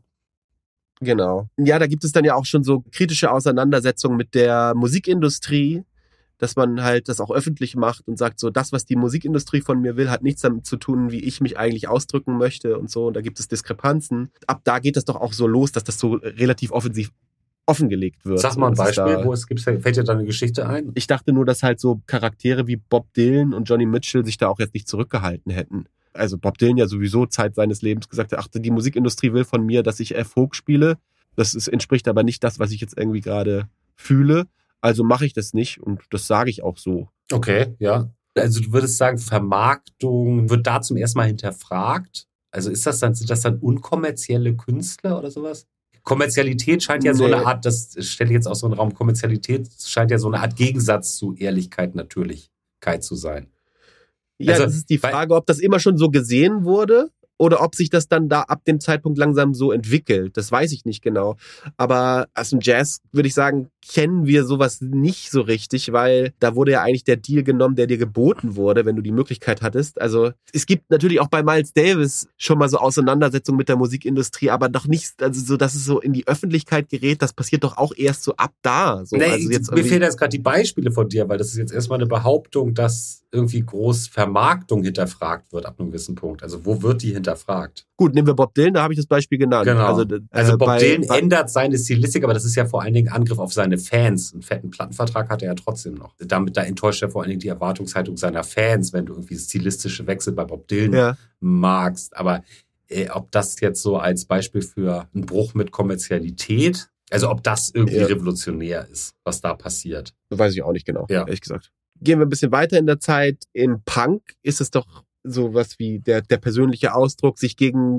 Genau. Ja, da gibt es dann ja auch schon so kritische Auseinandersetzungen mit der Musikindustrie, dass man halt das auch öffentlich macht und sagt so, das, was die Musikindustrie von mir will, hat nichts damit zu tun, wie ich mich eigentlich ausdrücken möchte und so. Und da gibt es Diskrepanzen. Ab da geht das doch auch so los, dass das so relativ offensiv offengelegt wird. Sag mal ein Beispiel, da, wo es gibt, fällt dir da eine Geschichte ein? Ich dachte nur, dass halt so Charaktere wie Bob Dylan und Joni Mitchell sich da auch jetzt nicht zurückgehalten hätten. Also Bob Dylan ja sowieso Zeit seines Lebens gesagt hat, ach, die Musikindustrie will von mir, dass ich Folk spiele. Das ist, entspricht aber nicht das, was ich jetzt irgendwie gerade fühle. Also mache ich das nicht und das sage ich auch so. Okay, ja. Also du würdest sagen, Vermarktung wird da zum ersten Mal hinterfragt? Also ist das dann, sind das dann unkommerzielle Künstler oder sowas? Kommerzialität scheint ja nee. so eine Art, das stelle ich jetzt aus so einem Raum, Kommerzialität scheint ja so eine Art Gegensatz zu Ehrlichkeit, Natürlichkeit zu sein. Ja, also, das ist die Frage, ob das immer schon so gesehen wurde oder ob sich das dann da ab dem Zeitpunkt langsam so entwickelt. Das weiß ich nicht genau. Aber aus dem Jazz, würde ich sagen, kennen wir sowas nicht so richtig, weil da wurde ja eigentlich der Deal genommen, der dir geboten wurde, wenn du die Möglichkeit hattest. Also es gibt natürlich auch bei Miles Davis schon mal so Auseinandersetzungen mit der Musikindustrie, aber doch nicht, also so, dass es so in die Öffentlichkeit gerät, das passiert doch auch erst so ab da. So. Nee, also jetzt mir fehlen jetzt gerade die Beispiele von dir, weil das ist jetzt erstmal eine Behauptung, dass irgendwie groß Vermarktung hinterfragt wird ab einem gewissen Punkt. Also wo wird die hinterfragt? Gut, nehmen wir Bob Dylan, da habe ich das Beispiel genannt. Genau. Also, äh, also Bob bei, Dylan bei, ändert seine Stilistik, aber das ist ja vor allen Dingen Angriff auf seine Fans. Einen fetten Plattenvertrag hat er ja trotzdem noch. Damit da enttäuscht er vor allen Dingen die Erwartungshaltung seiner Fans, wenn du irgendwie stilistische Wechsel bei Bob Dylan ja. magst. Aber äh, ob das jetzt so als Beispiel für einen Bruch mit Kommerzialität, also ob das irgendwie ja. revolutionär ist, was da passiert. Weiß ich auch nicht genau, ja. ehrlich gesagt. Gehen wir ein bisschen weiter in der Zeit. Im Punk ist es doch sowas wie der, der persönliche Ausdruck, sich gegen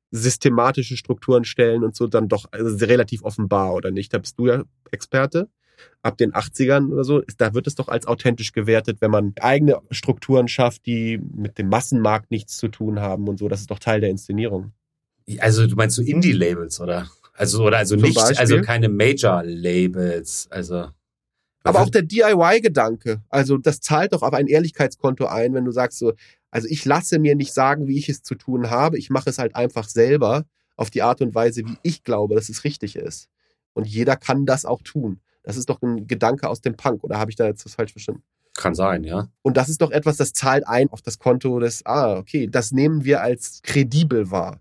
systematische Strukturen stellen und so dann doch also relativ offenbar, oder nicht? Da bist du ja Experte. Ab den achtzigern oder so, da wird es doch als authentisch gewertet, wenn man eigene Strukturen schafft, die mit dem Massenmarkt nichts zu tun haben und so. Das ist doch Teil der Inszenierung. Also du meinst so Indie-Labels, oder? Also oder also Zum nicht, Beispiel? also keine Major-Labels, also. Aber auch der D I Y-Gedanke, also das zahlt doch auf ein Ehrlichkeitskonto ein, wenn du sagst so, also ich lasse mir nicht sagen, wie ich es zu tun habe, ich mache es halt einfach selber auf die Art und Weise, wie ich glaube, dass es richtig ist. Und jeder kann das auch tun. Das ist doch ein Gedanke aus dem Punk, oder habe ich da jetzt was falsch verstanden? Kann sein, ja. Und das ist doch etwas, das zahlt ein auf das Konto des, ah, okay, das nehmen wir als kredibel wahr,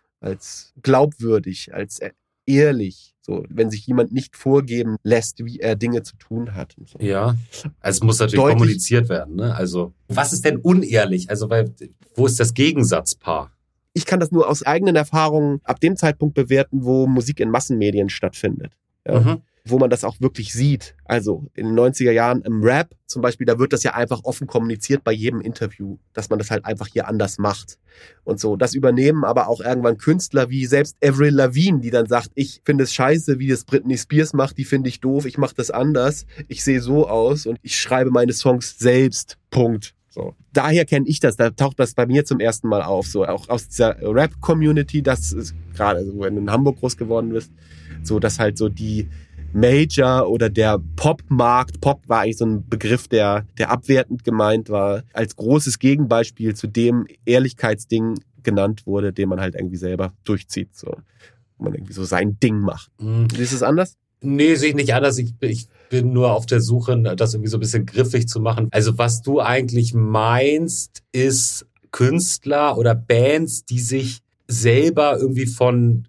als glaubwürdig, als ehrlich. So, wenn sich jemand nicht vorgeben lässt, wie er Dinge zu tun hat. Und so. Ja, also es muss natürlich Deutlich kommuniziert werden, ne? Also, was ist denn unehrlich? Also, weil, wo ist das Gegensatzpaar? Ich kann das nur aus eigenen Erfahrungen ab dem Zeitpunkt bewerten, wo Musik in Massenmedien stattfindet. Ja. Mhm. Wo man das auch wirklich sieht. Also in den neunziger Jahren im Rap zum Beispiel, da wird das ja einfach offen kommuniziert bei jedem Interview, dass man das halt einfach hier anders macht. Und so, das übernehmen aber auch irgendwann Künstler wie selbst Avril Lavigne, die dann sagt, ich finde es scheiße, wie das Britney Spears macht, die finde ich doof, ich mache das anders, ich sehe so aus und ich schreibe meine Songs selbst. Punkt. So. Daher kenne ich das, da taucht das bei mir zum ersten Mal auf, so auch aus dieser Rap-Community, das ist gerade, so, wenn du in Hamburg groß geworden bist, so, dass halt so die Major oder der Pop-Markt, Pop war eigentlich so ein Begriff, der, der abwertend gemeint war, als großes Gegenbeispiel zu dem Ehrlichkeitsding genannt wurde, den man halt irgendwie selber durchzieht, so, wo man irgendwie so sein Ding macht. Mhm. Ist es anders? Nee, sehe ich nicht anders. Ich, ich bin nur auf der Suche, das irgendwie so ein bisschen griffig zu machen. Also was du eigentlich meinst, ist Künstler oder Bands, die sich selber irgendwie von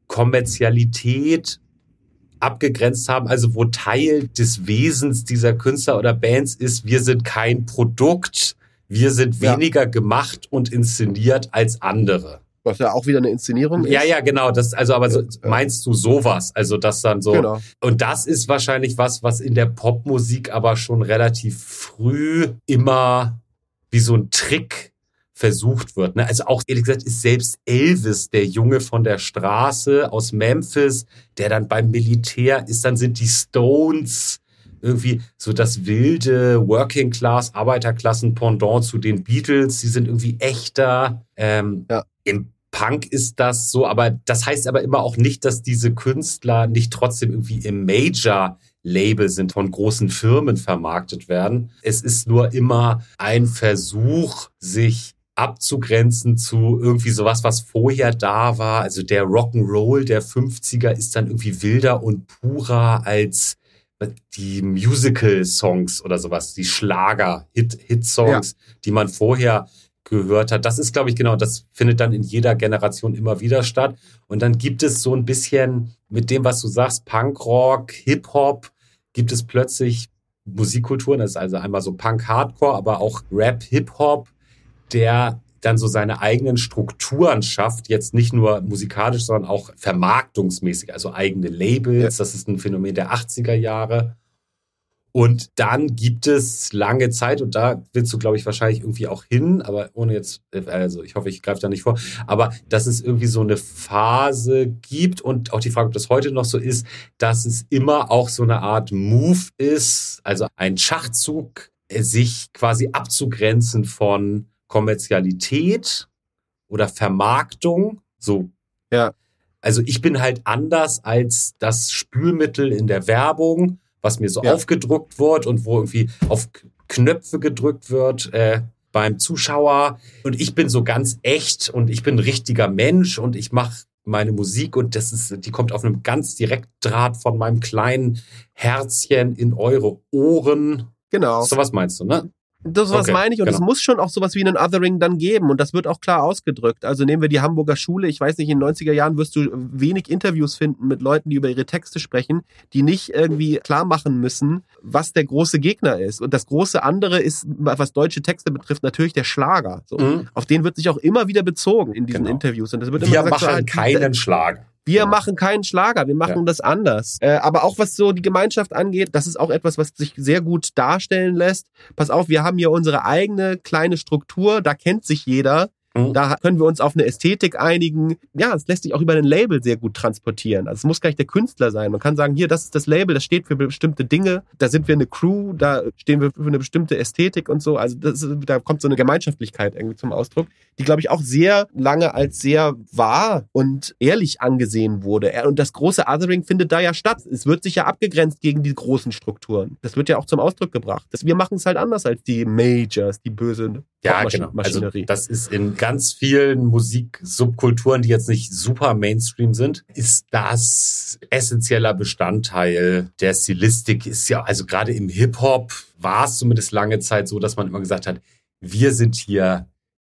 Kommerzialität abgegrenzt haben, also wo Teil des Wesens dieser Künstler oder Bands ist, wir sind kein Produkt, wir sind Ja. weniger gemacht und inszeniert als andere. Was ja auch wieder eine Inszenierung ist. Ja, ja, genau, das, also, aber so, Ja. meinst du sowas? Also, das dann so. Genau. Und das ist wahrscheinlich was, was in der Popmusik aber schon relativ früh immer wie so ein Trick versucht wird. Ne? Also auch, ehrlich gesagt, ist selbst Elvis, der Junge von der Straße aus Memphis, der dann beim Militär ist, dann sind die Stones irgendwie so das wilde Working-Class-Arbeiterklassen-Pendant zu den Beatles. Sie sind irgendwie echter. Ähm, Ja. Im Punk ist das so, aber das heißt aber immer auch nicht, dass diese Künstler nicht trotzdem irgendwie im Major-Label sind, von großen Firmen vermarktet werden. Es ist nur immer ein Versuch, sich abzugrenzen zu irgendwie sowas, was vorher da war. Also der Rock'n'Roll der fünfziger ist dann irgendwie wilder und purer als die Musical-Songs oder sowas, die Schlager-Hit-Hit-Songs, ja. die man vorher gehört hat. Das ist, glaube ich, genau, das findet dann in jeder Generation immer wieder statt. Und dann gibt es so ein bisschen mit dem, was du sagst, Punkrock, Hip-Hop, gibt es plötzlich Musikkulturen, das ist also einmal so Punk-Hardcore, aber auch Rap, Hip-Hop, der dann so seine eigenen Strukturen schafft, jetzt nicht nur musikalisch, sondern auch vermarktungsmäßig, also eigene Labels, ja. Das ist ein Phänomen der achtziger Jahre. Und dann gibt es lange Zeit, und da willst du, glaube ich, wahrscheinlich irgendwie auch hin, aber ohne jetzt, also ich hoffe, ich greife da nicht vor, aber dass es irgendwie so eine Phase gibt und auch die Frage, ob das heute noch so ist, dass es immer auch so eine Art Move ist, also ein Schachzug, sich quasi abzugrenzen von Kommerzialität oder Vermarktung, so. Ja. Also ich bin halt anders als das Spülmittel in der Werbung, was mir so ja. aufgedruckt wird und wo irgendwie auf Knöpfe gedrückt wird äh, beim Zuschauer. Und ich bin so ganz echt und ich bin ein richtiger Mensch und ich mache meine Musik und das ist, die kommt auf einem ganz Direktdraht von meinem kleinen Herzchen in eure Ohren. Genau. So was meinst du, ne? Das was okay, meine ich und genau. Es muss schon auch sowas wie einen Othering dann geben und das wird auch klar ausgedrückt. Also nehmen wir die Hamburger Schule, ich weiß nicht, in den neunziger Jahren wirst du wenig Interviews finden mit Leuten, die über ihre Texte sprechen, die nicht irgendwie klar machen müssen, was der große Gegner ist. Und das große andere ist, was deutsche Texte betrifft, natürlich der Schlager. So. Mhm. Auf den wird sich auch immer wieder bezogen in diesen genau. Interviews. Und das wird immer wir gesagt, machen so, halt, keinen Schlager. Wir ja. machen keinen Schlager, wir machen ja. das anders. Äh, aber auch was so die Gemeinschaft angeht, das ist auch etwas, was sich sehr gut darstellen lässt. Pass auf, wir haben hier unsere eigene kleine Struktur, da kennt sich jeder. Mhm. Da können wir uns auf eine Ästhetik einigen. Ja, es lässt sich auch über ein Label sehr gut transportieren. Also es muss gar nicht der Künstler sein. Man kann sagen, hier, das ist das Label, das steht für bestimmte Dinge. Da sind wir eine Crew, da stehen wir für eine bestimmte Ästhetik und so. Also das ist, da kommt so eine Gemeinschaftlichkeit irgendwie zum Ausdruck, die, glaube ich, auch sehr lange als sehr wahr und ehrlich angesehen wurde. Und das große Othering findet da ja statt. Es wird sich ja abgegrenzt gegen die großen Strukturen. Das wird ja auch zum Ausdruck gebracht. Das, wir machen es halt anders als die Majors, die böse ja, genau. Also das ist in ganz vielen Musiksubkulturen, die jetzt nicht super Mainstream sind, ist das essentieller Bestandteil der Stilistik. Ist ja, also gerade im Hip-Hop war es zumindest lange Zeit so, dass man immer gesagt hat, wir sind hier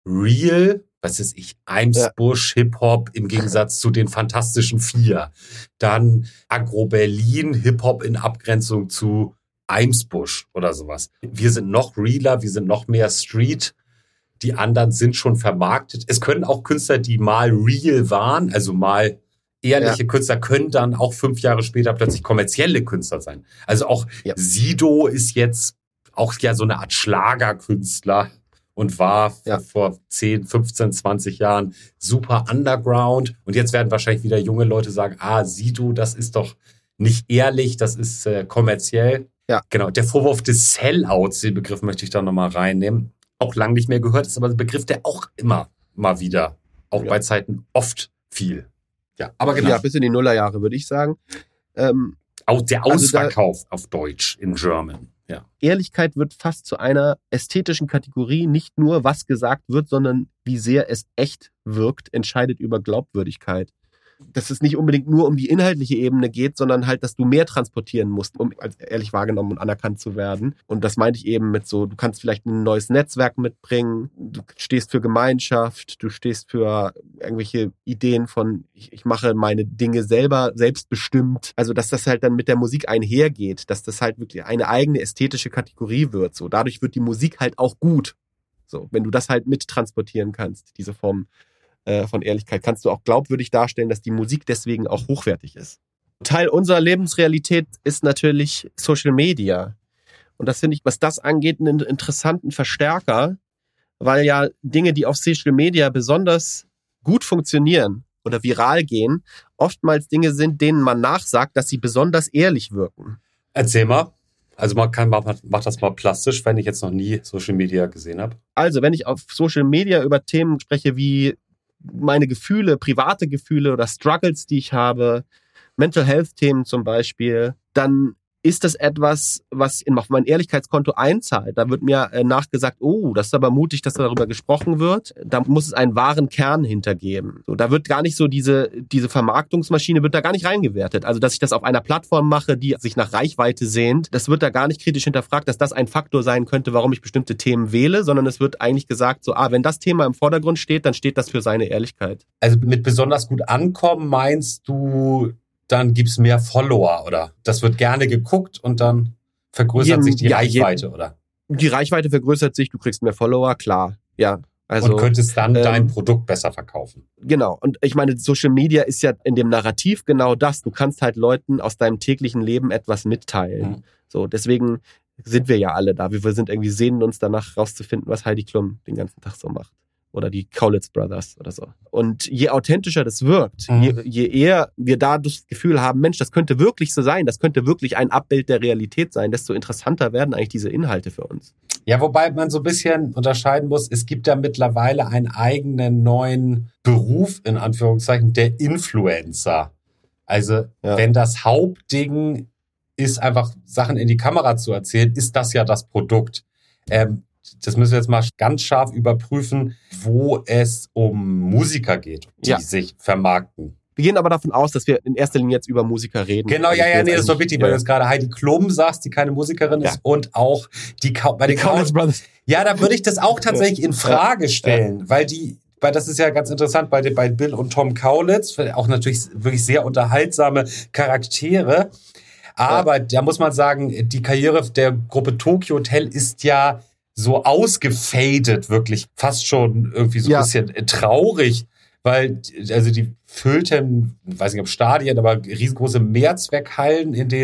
real, was ist ich, Eimsbusch, ja. Hip-Hop im Gegensatz zu den Fantastischen Vier. Dann Agro-Berlin, Hip-Hop in Abgrenzung zu Eimsbusch oder sowas. Wir sind noch realer, wir sind noch mehr Street. Die anderen sind schon vermarktet. Es können auch Künstler, die mal real waren, also mal ehrliche ja. Künstler, können dann auch fünf Jahre später plötzlich kommerzielle Künstler sein. Also auch ja. Sido ist jetzt auch ja so eine Art Schlagerkünstler und war ja. vor zehn, fünfzehn, zwanzig Jahren super underground. Und jetzt werden wahrscheinlich wieder junge Leute sagen, ah, Sido, das ist doch nicht ehrlich, das ist äh, kommerziell. Ja. Genau, der Vorwurf des Sellouts, den Begriff möchte ich da nochmal reinnehmen. Auch lange nicht mehr gehört, ist aber ein Begriff, der auch immer mal wieder, auch ja. bei Zeiten oft viel. Ja, aber genau. Ja, bis in die Nullerjahre, würde ich sagen. Ähm, auch der Ausverkauf also da, auf Deutsch in German. Ja. Ehrlichkeit wird fast zu einer ästhetischen Kategorie. Nicht nur, was gesagt wird, sondern wie sehr es echt wirkt, entscheidet über Glaubwürdigkeit. Dass es nicht unbedingt nur um die inhaltliche Ebene geht, sondern halt, dass du mehr transportieren musst, um als ehrlich wahrgenommen und anerkannt zu werden. Und das meinte ich eben mit so, du kannst vielleicht ein neues Netzwerk mitbringen, du stehst für Gemeinschaft, du stehst für irgendwelche Ideen von, ich, ich mache meine Dinge selber, selbstbestimmt. Also, dass das halt dann mit der Musik einhergeht, dass das halt wirklich eine eigene ästhetische Kategorie wird. So, dadurch wird die Musik halt auch gut. So, wenn du das halt mittransportieren kannst, diese Form von Ehrlichkeit, kannst du auch glaubwürdig darstellen, dass die Musik deswegen auch hochwertig ist. Teil unserer Lebensrealität ist natürlich Social Media. Und das finde ich, was das angeht, einen interessanten Verstärker, weil ja Dinge, die auf Social Media besonders gut funktionieren oder viral gehen, oftmals Dinge sind, denen man nachsagt, dass sie besonders ehrlich wirken. Erzähl mal. Also man kann, mach, mach das mal plastisch, wenn ich jetzt noch nie Social Media gesehen habe. Also wenn ich auf Social Media über Themen spreche wie meine Gefühle, private Gefühle oder Struggles, die ich habe, Mental Health Themen zum Beispiel, dann ist das etwas, was in auf mein Ehrlichkeitskonto einzahlt. Da wird mir äh, nachgesagt, oh, das ist aber mutig, dass darüber gesprochen wird. Da muss es einen wahren Kern hintergeben. So, da wird gar nicht so diese diese Vermarktungsmaschine wird da gar nicht reingewertet. Also, dass ich das auf einer Plattform mache, die sich nach Reichweite sehnt, das wird da gar nicht kritisch hinterfragt, dass das ein Faktor sein könnte, warum ich bestimmte Themen wähle, sondern es wird eigentlich gesagt, so, ah, wenn das Thema im Vordergrund steht, dann steht das für seine Ehrlichkeit. Also mit besonders gut ankommen meinst du, dann gibt's mehr Follower, oder? Das wird gerne geguckt und dann vergrößert jeden, sich die ja, Reichweite, jeden, oder? Die Reichweite vergrößert sich, du kriegst mehr Follower, klar, ja. Also, und könntest dann ähm, dein Produkt besser verkaufen. Genau, und ich meine, Social Media ist ja in dem Narrativ genau das. Du kannst halt Leuten aus deinem täglichen Leben etwas mitteilen. Mhm. So, deswegen sind wir ja alle da. Wir sind irgendwie sehnen uns danach rauszufinden, was Heidi Klum den ganzen Tag so macht. Oder die Kaulitz Brothers oder so. Und je authentischer das wirkt, mhm. je, je eher wir da das Gefühl haben, Mensch, das könnte wirklich so sein, das könnte wirklich ein Abbild der Realität sein, desto interessanter werden eigentlich diese Inhalte für uns. Ja, wobei man so ein bisschen unterscheiden muss, es gibt ja mittlerweile einen eigenen neuen Beruf, in Anführungszeichen, der Influencer. Also ja. wenn das Hauptding ist, einfach Sachen in die Kamera zu erzählen, ist das ja das Produkt. Ähm, Das müssen wir jetzt mal ganz scharf überprüfen, wo es um Musiker geht, die ja. sich vermarkten. Wir gehen aber davon aus, dass wir in erster Linie jetzt über Musiker reden. Genau, ja, ja, nee, das ist doch wichtig, weil du jetzt gerade Heidi Klum sagst, die keine Musikerin ja. ist, und auch die Ka- bei den Kaulitz Brothers. Ja, da würde ich das auch tatsächlich ja. in Frage stellen, ja. weil die, weil das ist ja ganz interessant bei, bei Bill und Tom Kaulitz, auch natürlich wirklich sehr unterhaltsame Charaktere. Aber ja. da muss man sagen, die Karriere der Gruppe Tokyo Hotel ist ja so ausgefadet, wirklich fast schon irgendwie so ein ja. bisschen traurig, weil also die füllten, weiß nicht ob Stadien, aber riesengroße Mehrzweckhallen, in denen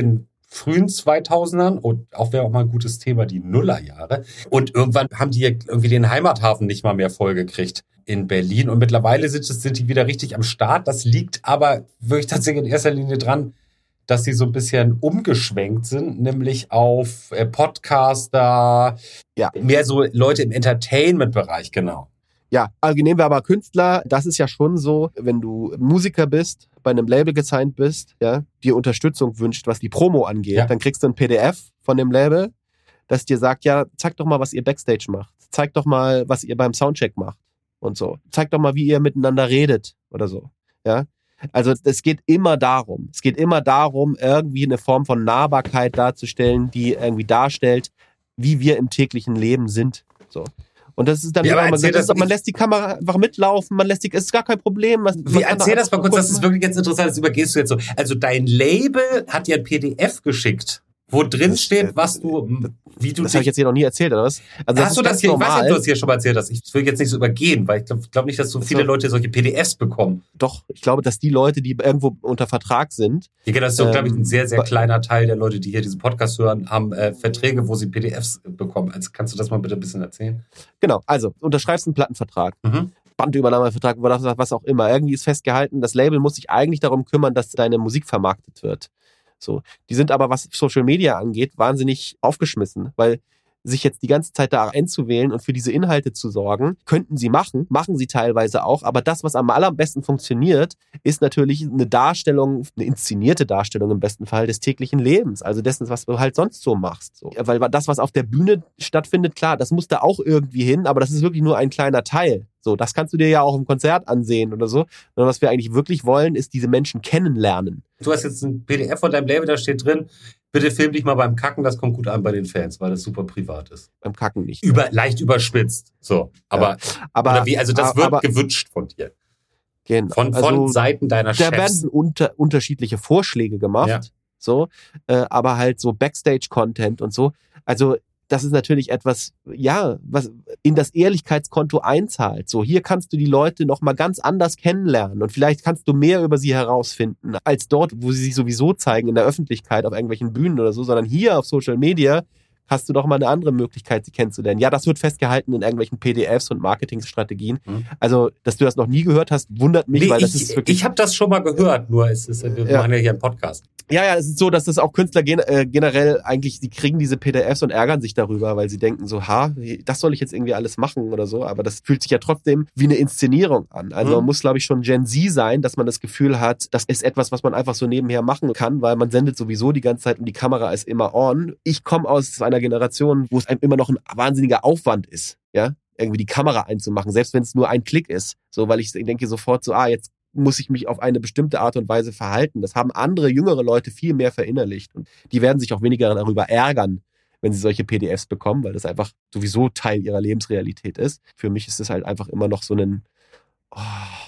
frühen zweitausendern und auch wäre auch mal ein gutes Thema, die Nullerjahre. Und irgendwann haben die irgendwie den Heimathafen nicht mal mehr vollgekriegt in Berlin. Und mittlerweile sind, sind die wieder richtig am Start. Das liegt aber wirklich tatsächlich in erster Linie dran, dass sie so ein bisschen umgeschwenkt sind, nämlich auf äh, Podcaster, ja, mehr so Leute im Entertainment-Bereich, genau. Ja, also nehmen wir aber Künstler, das ist ja schon so, wenn du Musiker bist, bei einem Label gesigned bist, ja, dir Unterstützung wünscht, was die Promo angeht, ja. Dann kriegst du ein P D F von dem Label, das dir sagt, ja, zeig doch mal, was ihr Backstage macht. Zeig doch mal, was ihr beim Soundcheck macht und so. Zeig doch mal, wie ihr miteinander redet oder so, ja. Also es geht immer darum, es geht immer darum, irgendwie eine Form von Nahbarkeit darzustellen, die irgendwie darstellt, wie wir im täglichen Leben sind, so. Und das ist dann ja, immer, man, das, das, man lässt die Kamera einfach mitlaufen, man lässt die, ist gar kein Problem. Man, wie, erzähl das mal kurz, das ist wirklich jetzt interessant, das übergehst du jetzt so. Also dein Label hat dir ein P D F geschickt, wo drin steht, was du, wie du Das habe ich jetzt hier noch nie erzählt, oder was? Also hast du das hier, normal. Ich weiß nicht, ob du das hier schon mal erzählt hast. Ich will jetzt nicht so übergehen, weil ich glaube glaub nicht, dass so viele Leute solche P D Fs bekommen. Doch, ich glaube, dass die Leute, die irgendwo unter Vertrag sind. Ja, genau, das ist so, ähm, glaube ich, ein sehr, sehr kleiner Teil der Leute, die hier diesen Podcast hören, haben äh, Verträge, wo sie P D Fs bekommen. Also kannst du das mal bitte ein bisschen erzählen? Genau, also unterschreibst einen Plattenvertrag. Mhm. Bandübernahmevertrag, was auch immer. Irgendwie ist festgehalten, das Label muss sich eigentlich darum kümmern, dass deine Musik vermarktet wird. So, die sind aber, was Social Media angeht, wahnsinnig aufgeschmissen, weil sich jetzt die ganze Zeit da einzuwählen und für diese Inhalte zu sorgen, könnten sie machen, machen sie teilweise auch, aber das, was am allerbesten funktioniert, ist natürlich eine Darstellung, eine inszenierte Darstellung im besten Fall des täglichen Lebens, also dessen, was du halt sonst so machst. So. Weil das, was auf der Bühne stattfindet, klar, das muss da auch irgendwie hin, aber das ist wirklich nur ein kleiner Teil. So, das kannst du dir ja auch im Konzert ansehen oder so. Sondern was wir eigentlich wirklich wollen, ist diese Menschen kennenlernen. Du hast jetzt ein P D F von deinem Label, da steht drin, bitte film dich mal beim Kacken, das kommt gut an bei den Fans, weil das super privat ist. Beim Kacken nicht. Über, leicht überspitzt. So, aber, ja, aber oder wie, also das wird aber, gewünscht von dir. Genau. Von, von also, Seiten deiner Chefs. Da werden unter, unterschiedliche Vorschläge gemacht. Ja. So, äh, aber halt so Backstage-Content und so. Also, das ist natürlich etwas, ja, was in das Ehrlichkeitskonto einzahlt. So, hier kannst du die Leute noch mal ganz anders kennenlernen und vielleicht kannst du mehr über sie herausfinden, als dort, wo sie sich sowieso zeigen in der Öffentlichkeit auf irgendwelchen Bühnen oder so, sondern hier auf Social Media hast du doch mal eine andere Möglichkeit, sie kennenzulernen. Ja, das wird festgehalten in irgendwelchen P D Fs und Marketingstrategien. Mhm. Also, dass du das noch nie gehört hast, wundert mich, nee, weil das ich, ist wirklich... Ich habe das schon mal gehört, nur es ist, wir ja. machen ja hier einen Podcast. Ja, ja, es ist so, dass das auch Künstler gen- äh, generell eigentlich, die kriegen diese P D Fs und ärgern sich darüber, weil sie denken so, ha, das soll ich jetzt irgendwie alles machen oder so, aber das fühlt sich ja trotzdem wie eine Inszenierung an. Also mhm. man muss, glaube ich, schon Gen Z sein, dass man das Gefühl hat, das ist etwas, was man einfach so nebenher machen kann, weil man sendet sowieso die ganze Zeit und die Kamera ist immer on. Ich komme aus einer Generation, wo es einem immer noch ein wahnsinniger Aufwand ist, ja, irgendwie die Kamera einzumachen, selbst wenn es nur ein Klick ist, so, weil ich denke sofort so, ah, jetzt muss ich mich auf eine bestimmte Art und Weise verhalten. Das haben andere, jüngere Leute viel mehr verinnerlicht. Und die werden sich auch weniger darüber ärgern, wenn sie solche P D Fs bekommen, weil das einfach sowieso Teil ihrer Lebensrealität ist. Für mich ist es halt einfach immer noch so ein, oh,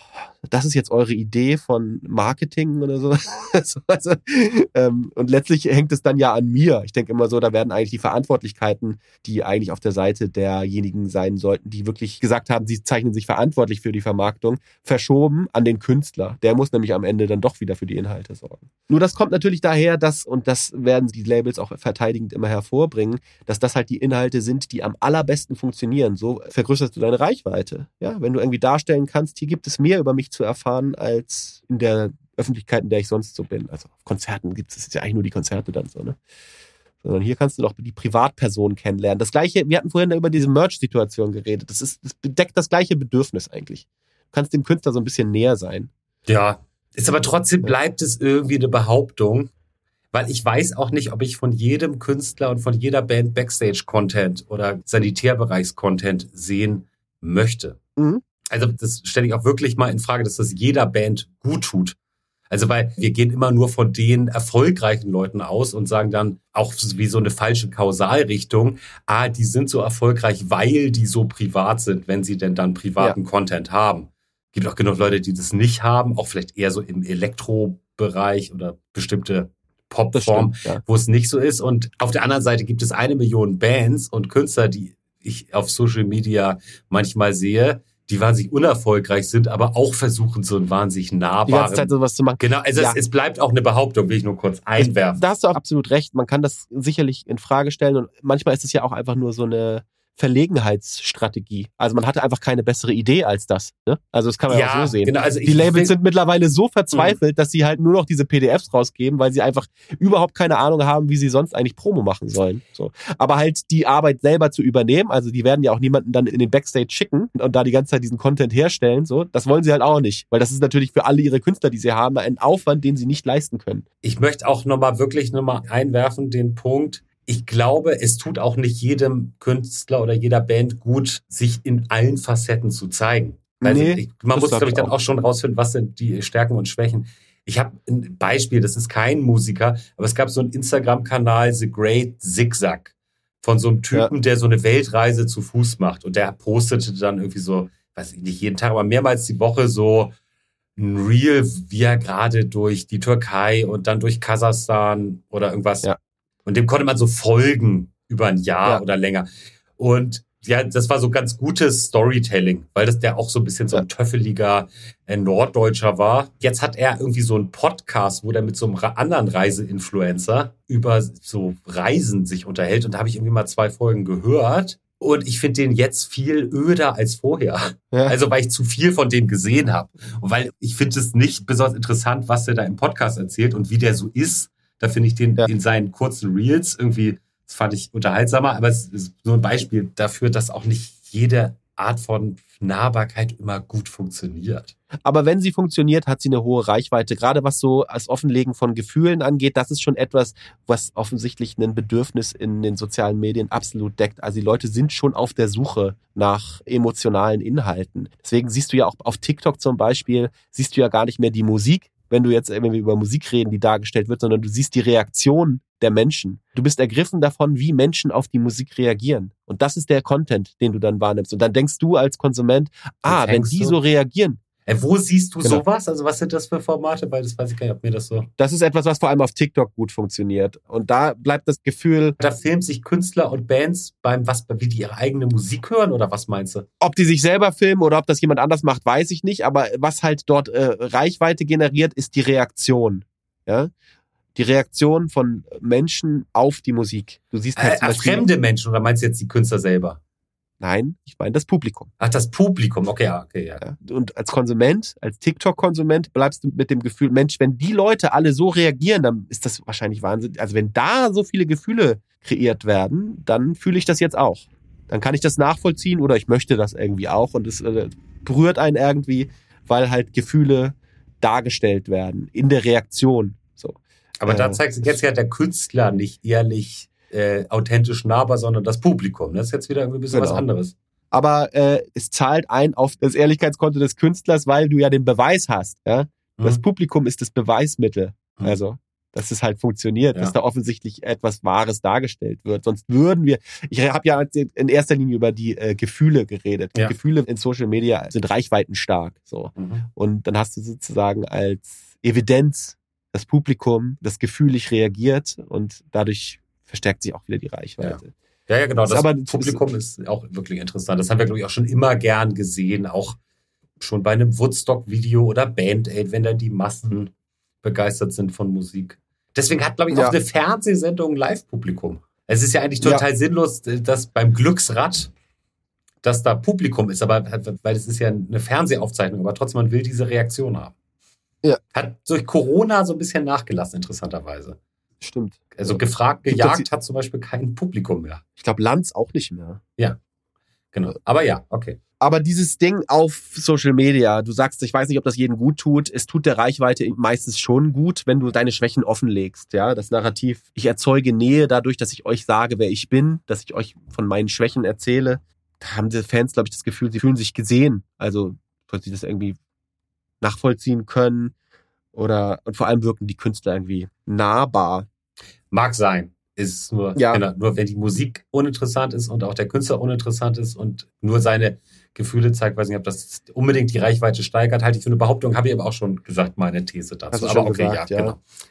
das ist jetzt eure Idee von Marketing oder so. also, ähm, und letztlich hängt es dann ja an mir. Ich denke immer so, da werden eigentlich die Verantwortlichkeiten, die eigentlich auf der Seite derjenigen sein sollten, die wirklich gesagt haben, sie zeichnen sich verantwortlich für die Vermarktung, verschoben an den Künstler. Der muss nämlich am Ende dann doch wieder für die Inhalte sorgen. Nur das kommt natürlich daher, dass, und das werden die Labels auch verteidigend immer hervorbringen, dass das halt die Inhalte sind, die am allerbesten funktionieren. So vergrößerst du deine Reichweite. Ja, wenn du irgendwie darstellen kannst, hier gibt es mehr über mich zu erfahren als in der Öffentlichkeit, in der ich sonst so bin. Also auf Konzerten gibt es ja eigentlich nur die Konzerte dann so, ne? Sondern hier kannst du doch die Privatperson kennenlernen. Das Gleiche, wir hatten vorhin über diese Merch-Situation geredet. Das ist, das bedeckt das gleiche Bedürfnis eigentlich. Du kannst dem Künstler so ein bisschen näher sein. Ja, ist aber trotzdem bleibt es irgendwie eine Behauptung, weil ich weiß auch nicht, ob ich von jedem Künstler und von jeder Band Backstage-Content oder Sanitärbereichs-Content sehen möchte. Mhm. Also das stelle ich auch wirklich mal in Frage, dass das jeder Band gut tut. Also weil wir gehen immer nur von den erfolgreichen Leuten aus und sagen dann auch wie so eine falsche Kausalrichtung, ah, die sind so erfolgreich, weil die so privat sind, wenn sie denn dann privaten ja. Content haben. Gibt auch genug Leute, die das nicht haben, auch vielleicht eher so im Elektrobereich oder bestimmte Popform, ja. wo es nicht so ist. Und auf der anderen Seite gibt es eine Million Bands und Künstler, die ich auf Social Media manchmal sehe, die wahnsinnig unerfolgreich sind, aber auch versuchen, so ein wahnsinnig nahbaren... Die ganze Zeit sowas zu machen. Genau, also ja. es, es bleibt auch eine Behauptung, will ich nur kurz einwerfen. Da hast du auch absolut recht. Man kann das sicherlich in Frage stellen und manchmal ist es ja auch einfach nur so eine Verlegenheitsstrategie. Also man hatte einfach keine bessere Idee als das. Ne? Also das kann man ja auch so sehen. Genau, also die ich, Labels ich will, sind mittlerweile so verzweifelt, mh. dass sie halt nur noch diese P D Fs rausgeben, weil sie einfach überhaupt keine Ahnung haben, wie sie sonst eigentlich Promo machen sollen. So. Aber halt die Arbeit selber zu übernehmen, also die werden ja auch niemanden dann in den Backstage schicken und da die ganze Zeit diesen Content herstellen, so, das wollen sie halt auch nicht. Weil das ist natürlich für alle ihre Künstler, die sie haben, ein Aufwand, den sie nicht leisten können. Ich möchte auch nochmal wirklich nochmal einwerfen, den Punkt, ich glaube, es tut auch nicht jedem Künstler oder jeder Band gut, sich in allen Facetten zu zeigen. Also nee, ich, man muss, glaube ich, dann auch schon rausfinden, was sind die Stärken und Schwächen. Ich habe ein Beispiel, das ist kein Musiker, aber es gab so einen Instagram-Kanal, The Great Zigzag, von so einem Typen, ja. der so eine Weltreise zu Fuß macht. Und der postete dann irgendwie so, weiß ich nicht, jeden Tag, aber mehrmals die Woche so ein Reel, wie er gerade durch die Türkei und dann durch Kasachstan oder irgendwas... Ja. Und dem konnte man so folgen über ein Jahr ja. oder länger. Und ja, das war so ganz gutes Storytelling, weil das der auch so ein bisschen so ein töffeliger äh, Norddeutscher war. Jetzt hat er irgendwie so einen Podcast, wo der mit so einem anderen Reiseinfluencer über so Reisen sich unterhält. Und da habe ich irgendwie mal zwei Folgen gehört. Und ich finde den jetzt viel öder als vorher. Ja. Also weil ich zu viel von dem gesehen habe. Und weil ich finde es nicht besonders interessant, was der da im Podcast erzählt und wie der so ist. Da finde ich den ja. in seinen kurzen Reels irgendwie, das fand ich unterhaltsamer, aber es ist so ein Beispiel dafür, dass auch nicht jede Art von Nahbarkeit immer gut funktioniert. Aber wenn sie funktioniert, hat sie eine hohe Reichweite. Gerade was so das Offenlegen von Gefühlen angeht, das ist schon etwas, was offensichtlich ein Bedürfnis in den sozialen Medien absolut deckt. Also die Leute sind schon auf der Suche nach emotionalen Inhalten. Deswegen siehst du ja auch auf TikTok zum Beispiel, siehst du ja gar nicht mehr die Musik, wenn du jetzt, wenn wir über Musik reden, die dargestellt wird, sondern du siehst die Reaktion der Menschen. Du bist ergriffen davon, wie Menschen auf die Musik reagieren. Und das ist der Content, den du dann wahrnimmst. Und dann denkst du als Konsument, ah, wenn die so reagieren. Äh, wo siehst du genau. sowas? Also was sind das für Formate? Weil das weiß ich gar nicht, ob mir das so... Das ist etwas, was vor allem auf TikTok gut funktioniert. Und da bleibt das Gefühl... Da filmen sich Künstler und Bands beim, was, wie die ihre eigene Musik hören oder was meinst du? Ob die sich selber filmen oder ob das jemand anders macht, weiß ich nicht. Aber was halt dort äh, Reichweite generiert, ist die Reaktion. Ja? Die Reaktion von Menschen auf die Musik. Du siehst halt äh, zum Beispiel, fremde Menschen oder meinst du jetzt die Künstler selber? Nein, ich meine das Publikum. Ach, das Publikum, okay, ja, okay, ja. ja. Und als Konsument, als TikTok-Konsument bleibst du mit dem Gefühl, Mensch, wenn die Leute alle so reagieren, dann ist das wahrscheinlich Wahnsinn. Also wenn da so viele Gefühle kreiert werden, dann fühle ich das jetzt auch. Dann kann ich das nachvollziehen oder ich möchte das irgendwie auch und es äh, berührt einen irgendwie, weil halt Gefühle dargestellt werden in der Reaktion. So. Aber äh, da zeigt sich jetzt ja der Künstler nicht ehrlich Äh, authentisch nahbar, sondern das Publikum. Das ist jetzt wieder irgendwie ein bisschen genau. was anderes. Aber äh, es zahlt ein auf das Ehrlichkeitskonto des Künstlers, weil du ja den Beweis hast. Ja? Mhm. Das Publikum ist das Beweismittel. Mhm. Also, dass es halt funktioniert, ja. dass da offensichtlich etwas Wahres dargestellt wird. Sonst würden wir, ich habe ja in erster Linie über die äh, Gefühle geredet. Die ja. Gefühle in Social Media sind reichweitenstark. So. Mhm. Und dann hast du sozusagen als Evidenz das Publikum, das gefühlig reagiert und dadurch verstärkt sich auch wieder die Reichweite. Ja, ja, ja genau. Das, das aber, Publikum ist auch wirklich interessant. Das haben wir, glaube ich, auch schon immer gern gesehen. Auch schon bei einem Woodstock-Video oder Band-Aid, wenn dann die Massen begeistert sind von Musik. Deswegen hat, glaube ich, auch ja. eine Fernsehsendung ein Live-Publikum. Es ist ja eigentlich total ja. sinnlos, dass beim Glücksrad, dass da Publikum ist. Aber weil es ist ja eine Fernsehaufzeichnung, aber trotzdem, man will diese Reaktion haben. Ja. Hat durch Corona so ein bisschen nachgelassen, interessanterweise. Stimmt. Also gefragt, gejagt hat zum Beispiel kein Publikum mehr. Ich glaube, Lanz auch nicht mehr. Ja, genau. Aber ja, okay. Aber dieses Ding auf Social Media, du sagst, ich weiß nicht, ob das jedem gut tut. Es tut der Reichweite meistens schon gut, wenn du deine Schwächen offenlegst. Ja, das Narrativ, ich erzeuge Nähe dadurch, dass ich euch sage, wer ich bin, dass ich euch von meinen Schwächen erzähle. Da haben die Fans, glaube ich, das Gefühl, sie fühlen sich gesehen. Also, dass sie das irgendwie nachvollziehen können. Oder, und vor allem wirken die Künstler irgendwie nahbar. Mag sein. Ist nur, ja. genau, nur wenn die Musik uninteressant ist und auch der Künstler uninteressant ist und nur seine Gefühle zeigt, weiß nicht, ob das unbedingt die Reichweite steigert, halte ich für eine Behauptung, habe ich aber auch schon gesagt, meine These dazu. Aber okay, gesagt, ja, ja, genau.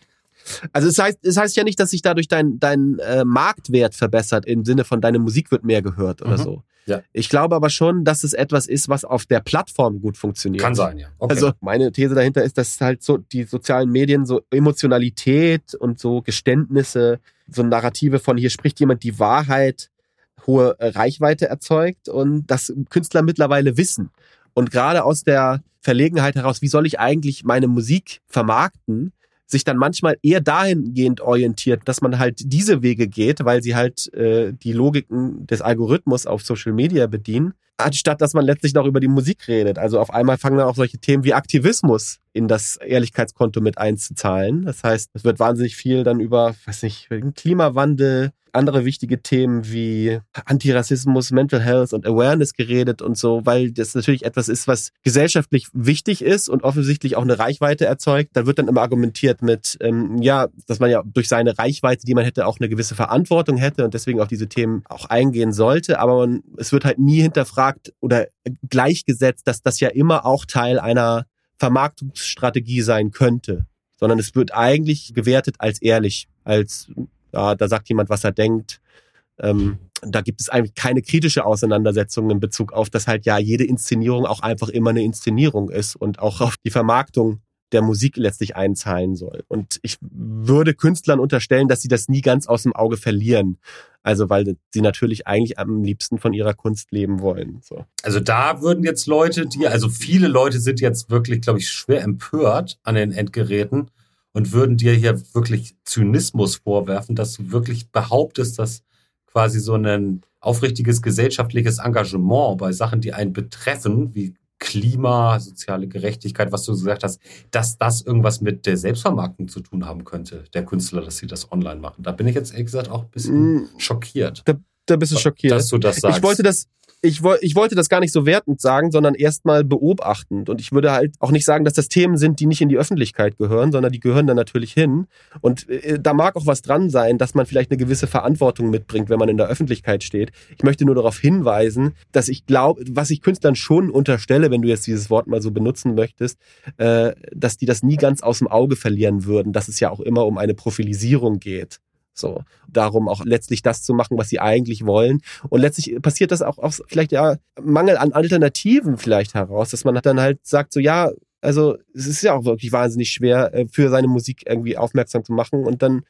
Also es heißt, es heißt ja nicht, dass sich dadurch dein, dein äh, Marktwert verbessert, im Sinne von deine Musik wird mehr gehört oder mhm. so. Ja. Ich glaube aber schon, dass es etwas ist, was auf der Plattform gut funktioniert. Kann sein, ja. Okay. Also meine These dahinter ist, dass halt so die sozialen Medien so Emotionalität und so Geständnisse, so Narrative von hier spricht jemand die Wahrheit, hohe Reichweite erzeugt und das Künstler mittlerweile wissen. Und gerade aus der Verlegenheit heraus, wie soll ich eigentlich meine Musik vermarkten, sich dann manchmal eher dahingehend orientiert, dass man halt diese Wege geht, weil sie halt äh, die Logiken des Algorithmus auf Social Media bedienen, anstatt dass man letztlich noch über die Musik redet. Also auf einmal fangen dann auch solche Themen wie Aktivismus in das Ehrlichkeitskonto mit einzuzahlen. Das heißt, es wird wahnsinnig viel dann über, weiß nicht, Klimawandel, andere wichtige Themen wie Antirassismus, Mental Health und Awareness geredet und so, weil das natürlich etwas ist, was gesellschaftlich wichtig ist und offensichtlich auch eine Reichweite erzeugt. Da wird dann immer argumentiert mit, ähm, ja, dass man ja durch seine Reichweite, die man hätte, auch eine gewisse Verantwortung hätte und deswegen auf diese Themen auch eingehen sollte. Aber man, es wird halt nie hinterfragt oder gleichgesetzt, dass das ja immer auch Teil einer Vermarktungsstrategie sein könnte, sondern es wird eigentlich gewertet als ehrlich, als ja, da sagt jemand, was er denkt. Ähm, da gibt es eigentlich keine kritische Auseinandersetzung in Bezug auf, dass halt ja jede Inszenierung auch einfach immer eine Inszenierung ist und auch auf die Vermarktung der Musik letztlich einzahlen soll. Und ich würde Künstlern unterstellen, dass sie das nie ganz aus dem Auge verlieren. Also weil sie natürlich eigentlich am liebsten von ihrer Kunst leben wollen. So. Also da würden jetzt Leute, die, also viele Leute sind jetzt wirklich, glaube ich, schwer empört an den Endgeräten und würden dir hier wirklich Zynismus vorwerfen, dass du wirklich behauptest, dass quasi so ein aufrichtiges gesellschaftliches Engagement bei Sachen, die einen betreffen, wie Klima, soziale Gerechtigkeit, was du gesagt hast, dass das irgendwas mit der Selbstvermarktung zu tun haben könnte, der Künstler, dass sie das online machen. Da bin ich jetzt ehrlich gesagt auch ein bisschen mm, schockiert. Da, da bist du schockiert. Dass du das sagst. Ich wollte das, ich, ich wollte das gar nicht so wertend sagen, sondern erstmal beobachtend. Und ich würde halt auch nicht sagen, dass das Themen sind, die nicht in die Öffentlichkeit gehören, sondern die gehören da natürlich hin. Und äh, da mag auch was dran sein, dass man vielleicht eine gewisse Verantwortung mitbringt, wenn man in der Öffentlichkeit steht. Ich möchte nur darauf hinweisen, dass ich glaube, was ich Künstlern schon unterstelle, wenn du jetzt dieses Wort mal so benutzen möchtest, äh, dass die das nie ganz aus dem Auge verlieren würden, dass es ja auch immer um eine Profilisierung geht. So, darum auch letztlich das zu machen, was sie eigentlich wollen. Und letztlich passiert das auch aus vielleicht ja Mangel an Alternativen vielleicht heraus, dass man dann halt sagt, so ja, also es ist ja auch wirklich wahnsinnig schwer, für seine Musik irgendwie aufmerksam zu machen. Und dann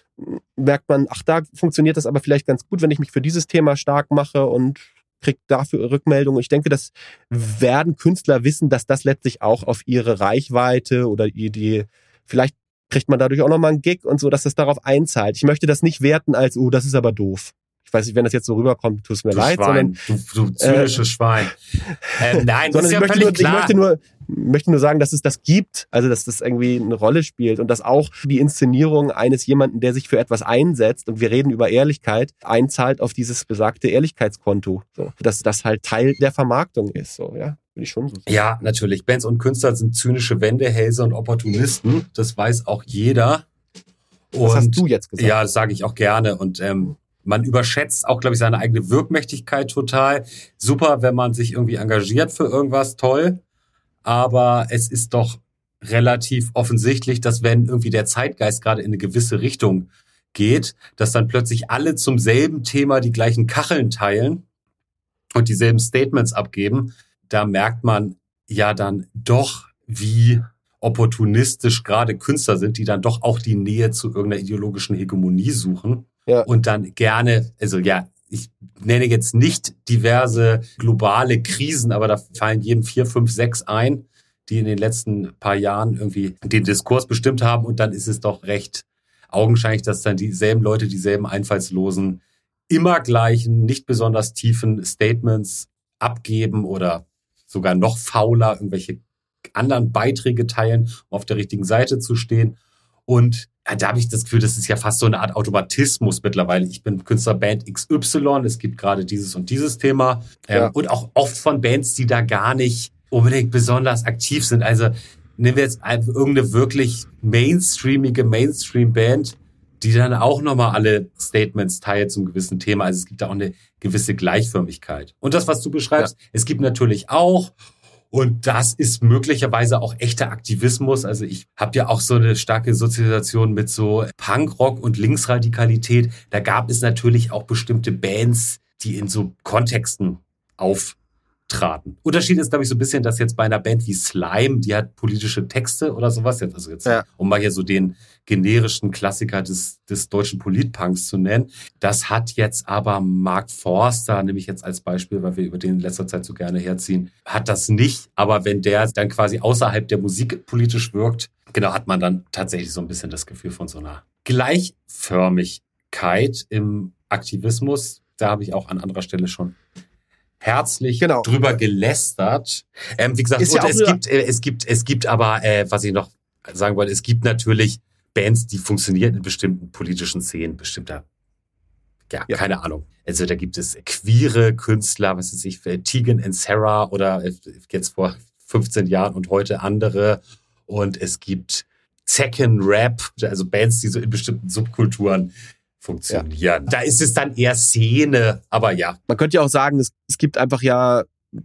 merkt man, ach, da funktioniert das aber vielleicht ganz gut, wenn ich mich für dieses Thema stark mache und kriege dafür Rückmeldungen. Ich denke, das werden Künstler wissen, dass das letztlich auch auf ihre Reichweite oder die vielleicht kriegt man dadurch auch nochmal einen Gig und so, dass das darauf einzahlt. Ich möchte das nicht werten als, oh, das ist aber doof. Ich weiß nicht, wenn das jetzt so rüberkommt, tut es mir du leid. Schwein, sondern, du, du zynisches äh, Schwein. Ähm, nein, das ist ja völlig nur, klar. Ich möchte nur, möchte nur sagen, dass es das gibt, also dass das irgendwie eine Rolle spielt und dass auch die Inszenierung eines jemanden, der sich für etwas einsetzt, und wir reden über Ehrlichkeit, einzahlt auf dieses besagte Ehrlichkeitskonto. So, dass das halt Teil der Vermarktung ist. So, ja. Würde ich schon so sagen. Ja, natürlich. Bands und Künstler sind zynische Wendehälse und Opportunisten. Das weiß auch jeder. Und das hast du jetzt gesagt. Ja, das sage ich auch gerne. Und ähm, man überschätzt auch, glaube ich, seine eigene Wirkmächtigkeit total. Super, wenn man sich irgendwie engagiert für irgendwas, toll. Aber es ist doch relativ offensichtlich, dass wenn irgendwie der Zeitgeist gerade in eine gewisse Richtung geht, dass dann plötzlich alle zum selben Thema die gleichen Kacheln teilen und dieselben Statements abgeben. Da merkt man ja dann doch, wie opportunistisch gerade Künstler sind, die dann doch auch die Nähe zu irgendeiner ideologischen Hegemonie suchen. Ja. Und dann gerne, also ja, ich nenne jetzt nicht diverse globale Krisen, aber da fallen jedem vier, fünf, sechs ein, die in den letzten paar Jahren irgendwie den Diskurs bestimmt haben. Und dann ist es doch recht augenscheinlich, dass dann dieselben Leute, dieselben einfallslosen, immer gleichen, nicht besonders tiefen Statements abgeben oder sogar noch fauler irgendwelche anderen Beiträge teilen, um auf der richtigen Seite zu stehen. Und ja, da habe ich das Gefühl, das ist ja fast so eine Art Automatismus mittlerweile. Ich bin Künstlerband X Y, es gibt gerade dieses und dieses Thema. Ja. Ähm, und auch oft von Bands, die da gar nicht unbedingt besonders aktiv sind. Also nehmen wir jetzt irgendeine wirklich mainstreamige Mainstream-Band, die dann auch nochmal alle Statements teilt zum gewissen Thema. Also es gibt da auch eine gewisse Gleichförmigkeit. Und das, was du beschreibst, ja. Es gibt natürlich auch, Und das ist möglicherweise auch echter Aktivismus. Also ich habe ja auch so eine starke Sozialisation mit so Punkrock und Linksradikalität. Da gab es natürlich auch bestimmte Bands, die in so Kontexten auftraten. Unterschied ist, glaube ich, so ein bisschen, dass jetzt bei einer Band wie Slime, die hat politische Texte oder sowas, jetzt, also jetzt, ja. um mal hier so den generischen Klassiker des, des deutschen Politpunks zu nennen. Das hat jetzt aber Mark Forster, nehme ich jetzt als Beispiel, weil wir über den in letzter Zeit so gerne herziehen, hat das nicht. Aber wenn der dann quasi außerhalb der Musik politisch wirkt, genau, hat man dann tatsächlich so ein bisschen das Gefühl von so einer Gleichförmigkeit im Aktivismus. Da habe ich auch an anderer Stelle schon herzlich genau. drüber gelästert. Ähm, wie gesagt, und ja es gibt, äh, es gibt, es gibt aber, äh, was ich noch sagen wollte, es gibt natürlich Bands, die funktionieren in bestimmten politischen Szenen, bestimmter, ja, ja, keine Ahnung. Also da gibt es queere Künstler, was weiß ich, Tegan and Sarah oder jetzt vor fünfzehn Jahren und heute andere. Und es gibt Zecken Rap, also Bands, die so in bestimmten Subkulturen funktionieren. Ja. Da ist es dann eher Szene, aber ja. Man könnte ja auch sagen, es, es gibt einfach ja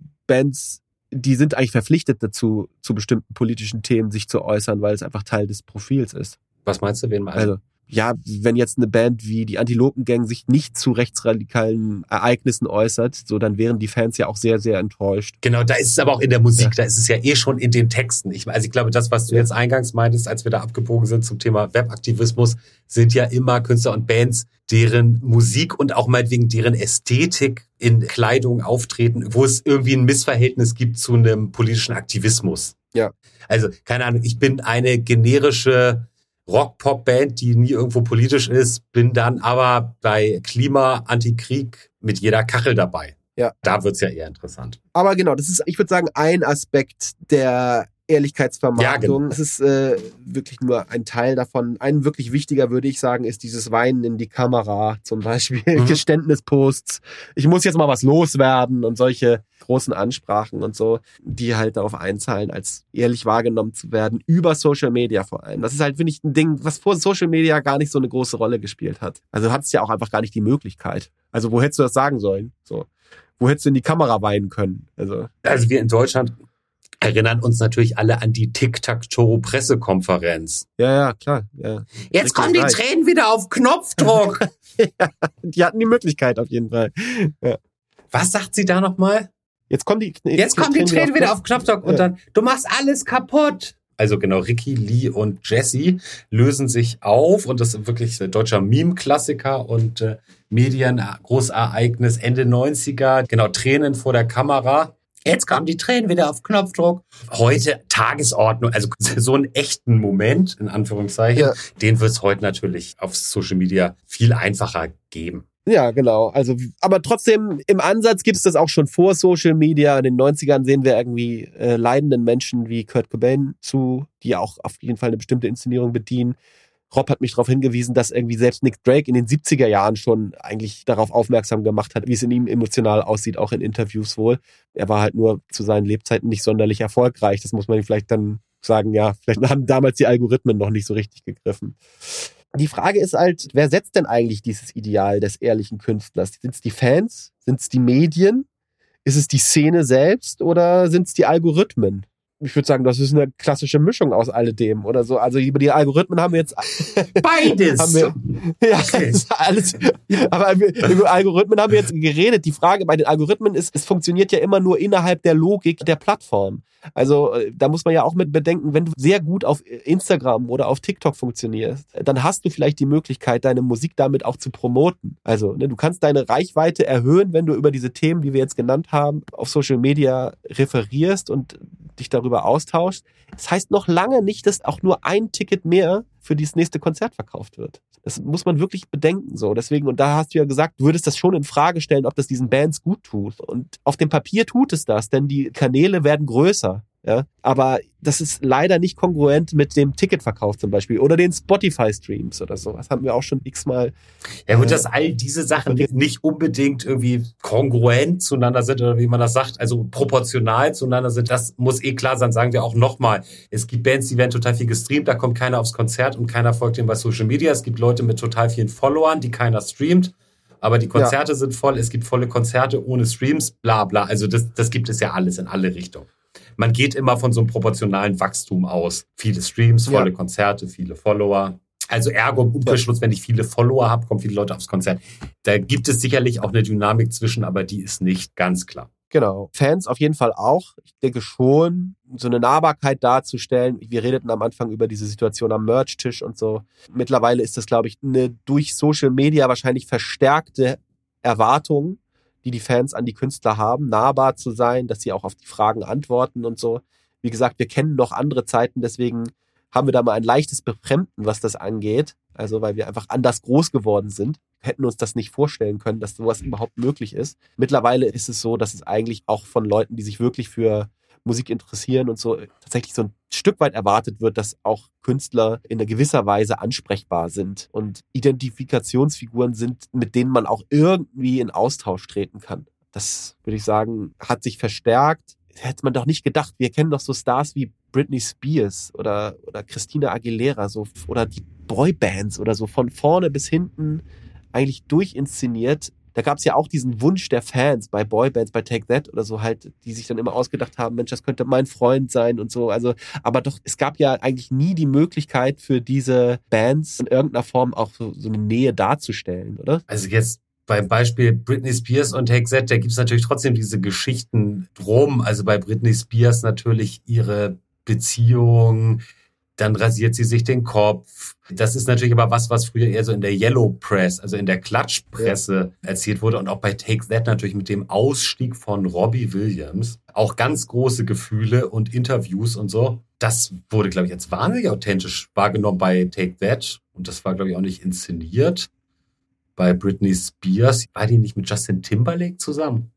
Bands, die sind eigentlich verpflichtet dazu, zu bestimmten politischen Themen sich zu äußern, weil es einfach Teil des Profils ist. Was meinst du, wen meinst du? Also, ja, wenn jetzt eine Band wie die Antilopen-Gang sich nicht zu rechtsradikalen Ereignissen äußert, so dann wären die Fans ja auch sehr, sehr enttäuscht. Genau, da ist es aber auch in der Musik, ja. da ist es ja eh schon in den Texten. Ich, also ich glaube, das, was du jetzt eingangs meintest, als wir da abgebogen sind zum Thema Webaktivismus, sind ja immer Künstler und Bands, deren Musik und auch meinetwegen deren Ästhetik in Kleidung auftreten, wo es irgendwie ein Missverhältnis gibt zu einem politischen Aktivismus. Ja. Also, keine Ahnung, ich bin eine generische Rock-Pop-Band, die nie irgendwo politisch ist, bin dann aber bei Klima, Antikrieg mit jeder Kachel dabei. Ja. Da wird's ja eher interessant. Aber genau, das ist, ich würde sagen, ein Aspekt der Ehrlichkeitsvermarktung. Ja, genau. Das ist äh, wirklich nur ein Teil davon. Ein wirklich wichtiger, würde ich sagen, ist dieses Weinen in die Kamera zum Beispiel. Mhm. Geständnisposts. Ich muss jetzt mal was loswerden und solche großen Ansprachen und so, die halt darauf einzahlen, als ehrlich wahrgenommen zu werden, über Social Media vor allem. Das ist halt, finde ich, ein Ding, was vor Social Media gar nicht so eine große Rolle gespielt hat. Also du hattest ja auch einfach gar nicht die Möglichkeit. Also wo hättest du das sagen sollen? So. Wo hättest du in die Kamera weinen können? Also, also wir in Deutschland erinnern uns natürlich alle an die Tic-Tac-Toe-Pressekonferenz. Ja, ja, klar. Ja. Jetzt kommen die Tränen wieder auf Knopfdruck. Ja, die hatten die Möglichkeit auf jeden Fall. Ja. Was sagt sie da nochmal? Jetzt kommen die, nee, jetzt kommen die Tränen wieder auf Knopfdruck und dann, du machst alles kaputt. Also genau, Ricky, Lee und Jesse lösen sich auf und das ist wirklich ein deutscher Meme-Klassiker und äh, Medien-Großereignis Ende neunziger. Genau, Tränen vor der Kamera. Jetzt kamen die Tränen wieder auf Knopfdruck. Heute Tagesordnung, also so einen echten Moment, in Anführungszeichen, ja. Den wird es heute natürlich auf Social Media viel einfacher geben. Ja, genau. Also, aber trotzdem, im Ansatz gibt es das auch schon vor Social Media. In den neunzigern sehen wir irgendwie äh, leidenden Menschen wie Kurt Cobain zu, die auch auf jeden Fall eine bestimmte Inszenierung bedienen. Rob hat mich darauf hingewiesen, dass irgendwie selbst Nick Drake in den siebziger Jahren schon eigentlich darauf aufmerksam gemacht hat, wie es in ihm emotional aussieht, auch in Interviews wohl. Er war halt nur zu seinen Lebzeiten nicht sonderlich erfolgreich. Das muss man vielleicht dann sagen, ja, vielleicht haben damals die Algorithmen noch nicht so richtig gegriffen. Die Frage ist halt, wer setzt denn eigentlich dieses Ideal des ehrlichen Künstlers? Sind es die Fans? Sind es die Medien? Ist es die Szene selbst oder sind es die Algorithmen? Ich würde sagen, das ist eine klassische Mischung aus alledem oder so. Also über die Algorithmen haben wir jetzt... Beides! haben wir, ja, okay. alles, aber über Algorithmen haben wir jetzt geredet. Die Frage bei den Algorithmen ist, es funktioniert ja immer nur innerhalb der Logik der Plattform. Also da muss man ja auch mit bedenken, wenn du sehr gut auf Instagram oder auf TikTok funktionierst, dann hast du vielleicht die Möglichkeit, deine Musik damit auch zu promoten. Also ne, du kannst deine Reichweite erhöhen, wenn du über diese Themen, die wir jetzt genannt haben, auf Social Media referierst und dich darüber austauschst. Das heißt noch lange nicht, dass auch nur ein Ticket mehr für dieses nächste Konzert verkauft wird. Das muss man wirklich bedenken. So. Deswegen, und da hast du ja gesagt, du würdest das schon in Frage stellen, ob das diesen Bands gut tut. Und auf dem Papier tut es das, denn die Kanäle werden größer. Ja, aber das ist leider nicht kongruent mit dem Ticketverkauf zum Beispiel oder den Spotify-Streams oder so. Das haben wir auch schon x-mal. Ja gut, äh, dass all diese Sachen nicht unbedingt irgendwie kongruent zueinander sind oder wie man das sagt, also proportional zueinander sind, das muss eh klar sein, sagen wir auch nochmal. Es gibt Bands, die werden total viel gestreamt, da kommt keiner aufs Konzert und keiner folgt denen bei Social Media. Es gibt Leute mit total vielen Followern, die keiner streamt. Aber die Konzerte ja. sind voll, es gibt volle Konzerte ohne Streams, bla bla. Also das, das gibt es ja alles in alle Richtungen. man geht immer von so einem proportionalen Wachstum aus. Viele Streams, volle Ja. Konzerte, viele Follower. Also ergo im Umkehrschluss, wenn ich viele Follower habe, kommen viele Leute aufs Konzert. Da gibt es sicherlich auch eine Dynamik zwischen, aber die ist nicht ganz klar. Genau. Fans auf jeden Fall auch. Ich denke schon, so eine Nahbarkeit darzustellen. Wir redeten am Anfang über diese Situation am Merch-Tisch und so. Mittlerweile ist das, glaube ich, eine durch Social Media wahrscheinlich verstärkte Erwartung, die die Fans an die Künstler haben, nahbar zu sein, dass sie auch auf die Fragen antworten und so. Wie gesagt, wir kennen noch andere Zeiten, deswegen haben wir da mal ein leichtes Befremden, was das angeht. Also weil wir einfach anders groß geworden sind. Hätten uns das nicht vorstellen können, dass sowas überhaupt möglich ist. Mittlerweile ist es so, dass es eigentlich auch von Leuten, die sich wirklich für Musik interessieren und so, tatsächlich so ein Stück weit erwartet wird, dass auch Künstler in einer gewisser Weise ansprechbar sind und Identifikationsfiguren sind, mit denen man auch irgendwie in Austausch treten kann. Das, würde ich sagen, hat sich verstärkt. Hätte man doch nicht gedacht. Wir kennen doch so Stars wie Britney Spears oder, oder Christina Aguilera so, oder die Boybands oder so von vorne bis hinten eigentlich durchinszeniert. Da gab es ja auch diesen Wunsch der Fans bei Boybands, bei Take That oder so halt, die sich dann immer ausgedacht haben, Mensch, das könnte mein Freund sein und so. Also, aber doch, es gab ja eigentlich nie die Möglichkeit für diese Bands in irgendeiner Form auch so, so eine Nähe darzustellen, oder? Also jetzt beim Beispiel Britney Spears und Take That, da gibt es natürlich trotzdem diese Geschichten drum. Also bei Britney Spears natürlich ihre Beziehung, dann rasiert sie sich den Kopf. Das ist natürlich aber was, was früher eher so in der Yellow Press, also in der Klatschpresse ja. erzählt wurde. Und auch bei Take That natürlich mit dem Ausstieg von Robbie Williams. Auch ganz große Gefühle und Interviews und so. Das wurde, glaube ich, jetzt wahnsinnig authentisch wahrgenommen bei Take That. Und das war, glaube ich, auch nicht inszeniert. Bei Britney Spears, war die nicht mit Justin Timberlake zusammen?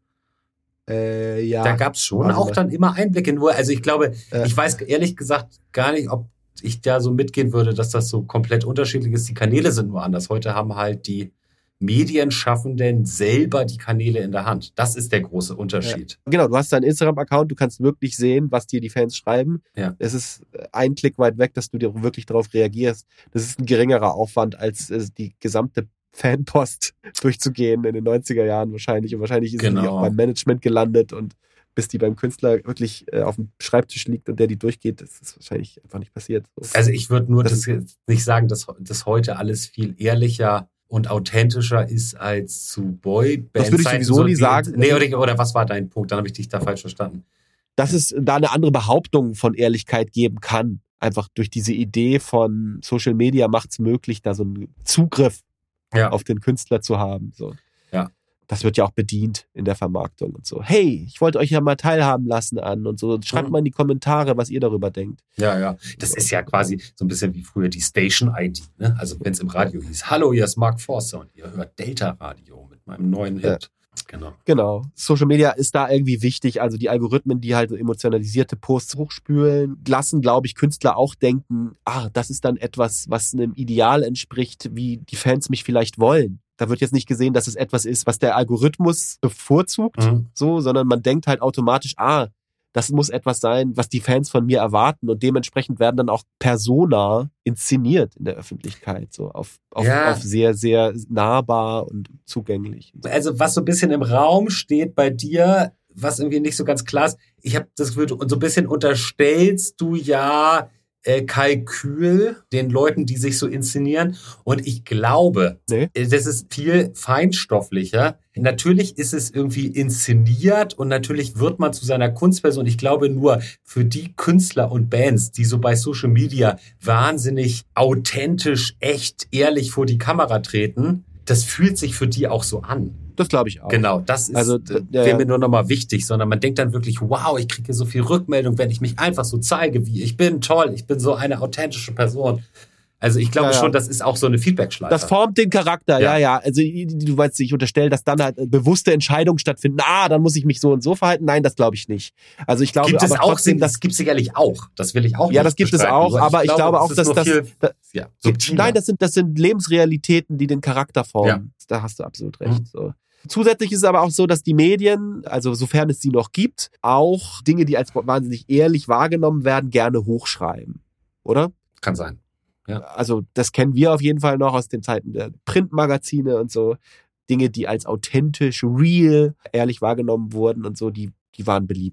Äh, ja. Da gab es schon also, auch dann immer Einblicke. Nur, also ich glaube, äh, ich weiß ehrlich gesagt gar nicht, ob ich da so mitgehen würde, dass das so komplett unterschiedlich ist. Die Kanäle sind nur anders. Heute haben halt die Medienschaffenden selber die Kanäle in der Hand. Das ist der große Unterschied. Ja. Genau, du hast deinen Instagram-Account, du kannst wirklich sehen, was dir die Fans schreiben. Ja. Es ist ein Klick weit weg, dass du dir wirklich darauf reagierst. Das ist ein geringerer Aufwand, als äh, die gesamte Fanpost durchzugehen in den neunziger Jahren wahrscheinlich. Und wahrscheinlich ist Genau. die auch beim Management gelandet und bis die beim Künstler wirklich äh, auf dem Schreibtisch liegt und der die durchgeht, das ist wahrscheinlich einfach nicht passiert. So. Also ich würde nur Das das das nicht sagen, dass, dass heute alles viel ehrlicher und authentischer ist als zu Boybands. Das würde ich sowieso nie sagen. Nee, oder, oder was war dein Punkt? Dann habe ich dich da falsch verstanden. Dass es da eine andere Behauptung von Ehrlichkeit geben kann. Einfach durch diese Idee von Social Media macht es möglich, da so einen Zugriff Ja. auf den Künstler zu haben. So. Ja. Das wird ja auch bedient in der Vermarktung und so. Hey, ich wollte euch ja mal teilhaben lassen an und so. Schreibt Mhm. mal in die Kommentare, was ihr darüber denkt. Ja, ja. Das ist ja quasi so ein bisschen wie früher die Station-I D. Ne? Also wenn es im Radio hieß, hallo, hier ist Mark Forster und ihr hört Delta-Radio mit meinem neuen Hit. Ja. Genau. Genau. Social Media ist da irgendwie wichtig. Also die Algorithmen, die halt so emotionalisierte Posts hochspülen, lassen, glaube ich, Künstler auch denken, ah, das ist dann etwas, was einem Ideal entspricht, wie die Fans mich vielleicht wollen. Da wird jetzt nicht gesehen, dass es etwas ist, was der Algorithmus bevorzugt, Mhm. so, sondern man denkt halt automatisch, ah, das muss etwas sein, was die Fans von mir erwarten und dementsprechend werden dann auch Persona inszeniert in der Öffentlichkeit, so auf, auf, Ja. auf sehr, sehr nahbar und zugänglich. Also was so ein bisschen im Raum steht bei dir, was irgendwie nicht so ganz klar ist, ich habe das Gefühl, und so ein bisschen unterstellst du ja äh, Kalkül den Leuten, die sich so inszenieren. Und ich glaube, Nee. äh, das ist viel feinstofflicher. Natürlich ist es irgendwie inszeniert und natürlich wird man zu seiner Kunstperson. Ich glaube nur für die Künstler und Bands, die so bei Social Media wahnsinnig authentisch, echt, ehrlich vor die Kamera treten, das fühlt sich für die auch so an. Das glaube ich auch. Genau, das ist, Also, also, ja, wäre ja. mir nur nochmal wichtig, sondern man denkt dann wirklich, wow, ich kriege so viel Rückmeldung, wenn ich mich einfach so zeige, wie ich bin, toll, ich bin so eine authentische Person. Also ich glaube Ja, ja. schon, das ist auch so eine Feedback-Schleife. Das formt den Charakter, ja, Ja. ja. Also du weißt, ich unterstelle, dass dann halt bewusste Entscheidungen stattfinden. Ah, dann muss ich mich so und so verhalten. Nein, das glaube ich nicht. Also ich glaube, gibt es aber auch, trotzdem, das dass gibt es sicherlich auch. Das will ich auch ja, nicht das gibt es bestreiten. auch. Nur Aber ich glaube auch, es ist dass nur das viel, da, ja, subtiler. nein, das sind das sind Lebensrealitäten, die den Charakter formen. Ja. Da hast du absolut recht. Mhm. So. Zusätzlich ist es aber auch so, dass die Medien, also sofern es sie noch gibt, auch Dinge, die als wahnsinnig ehrlich wahrgenommen werden, gerne hochschreiben, oder? Kann sein. Ja. Also das kennen wir auf jeden Fall noch aus den Zeiten der Printmagazine und so. Dinge, die als authentisch, real, ehrlich wahrgenommen wurden und so, die, die waren beliebt.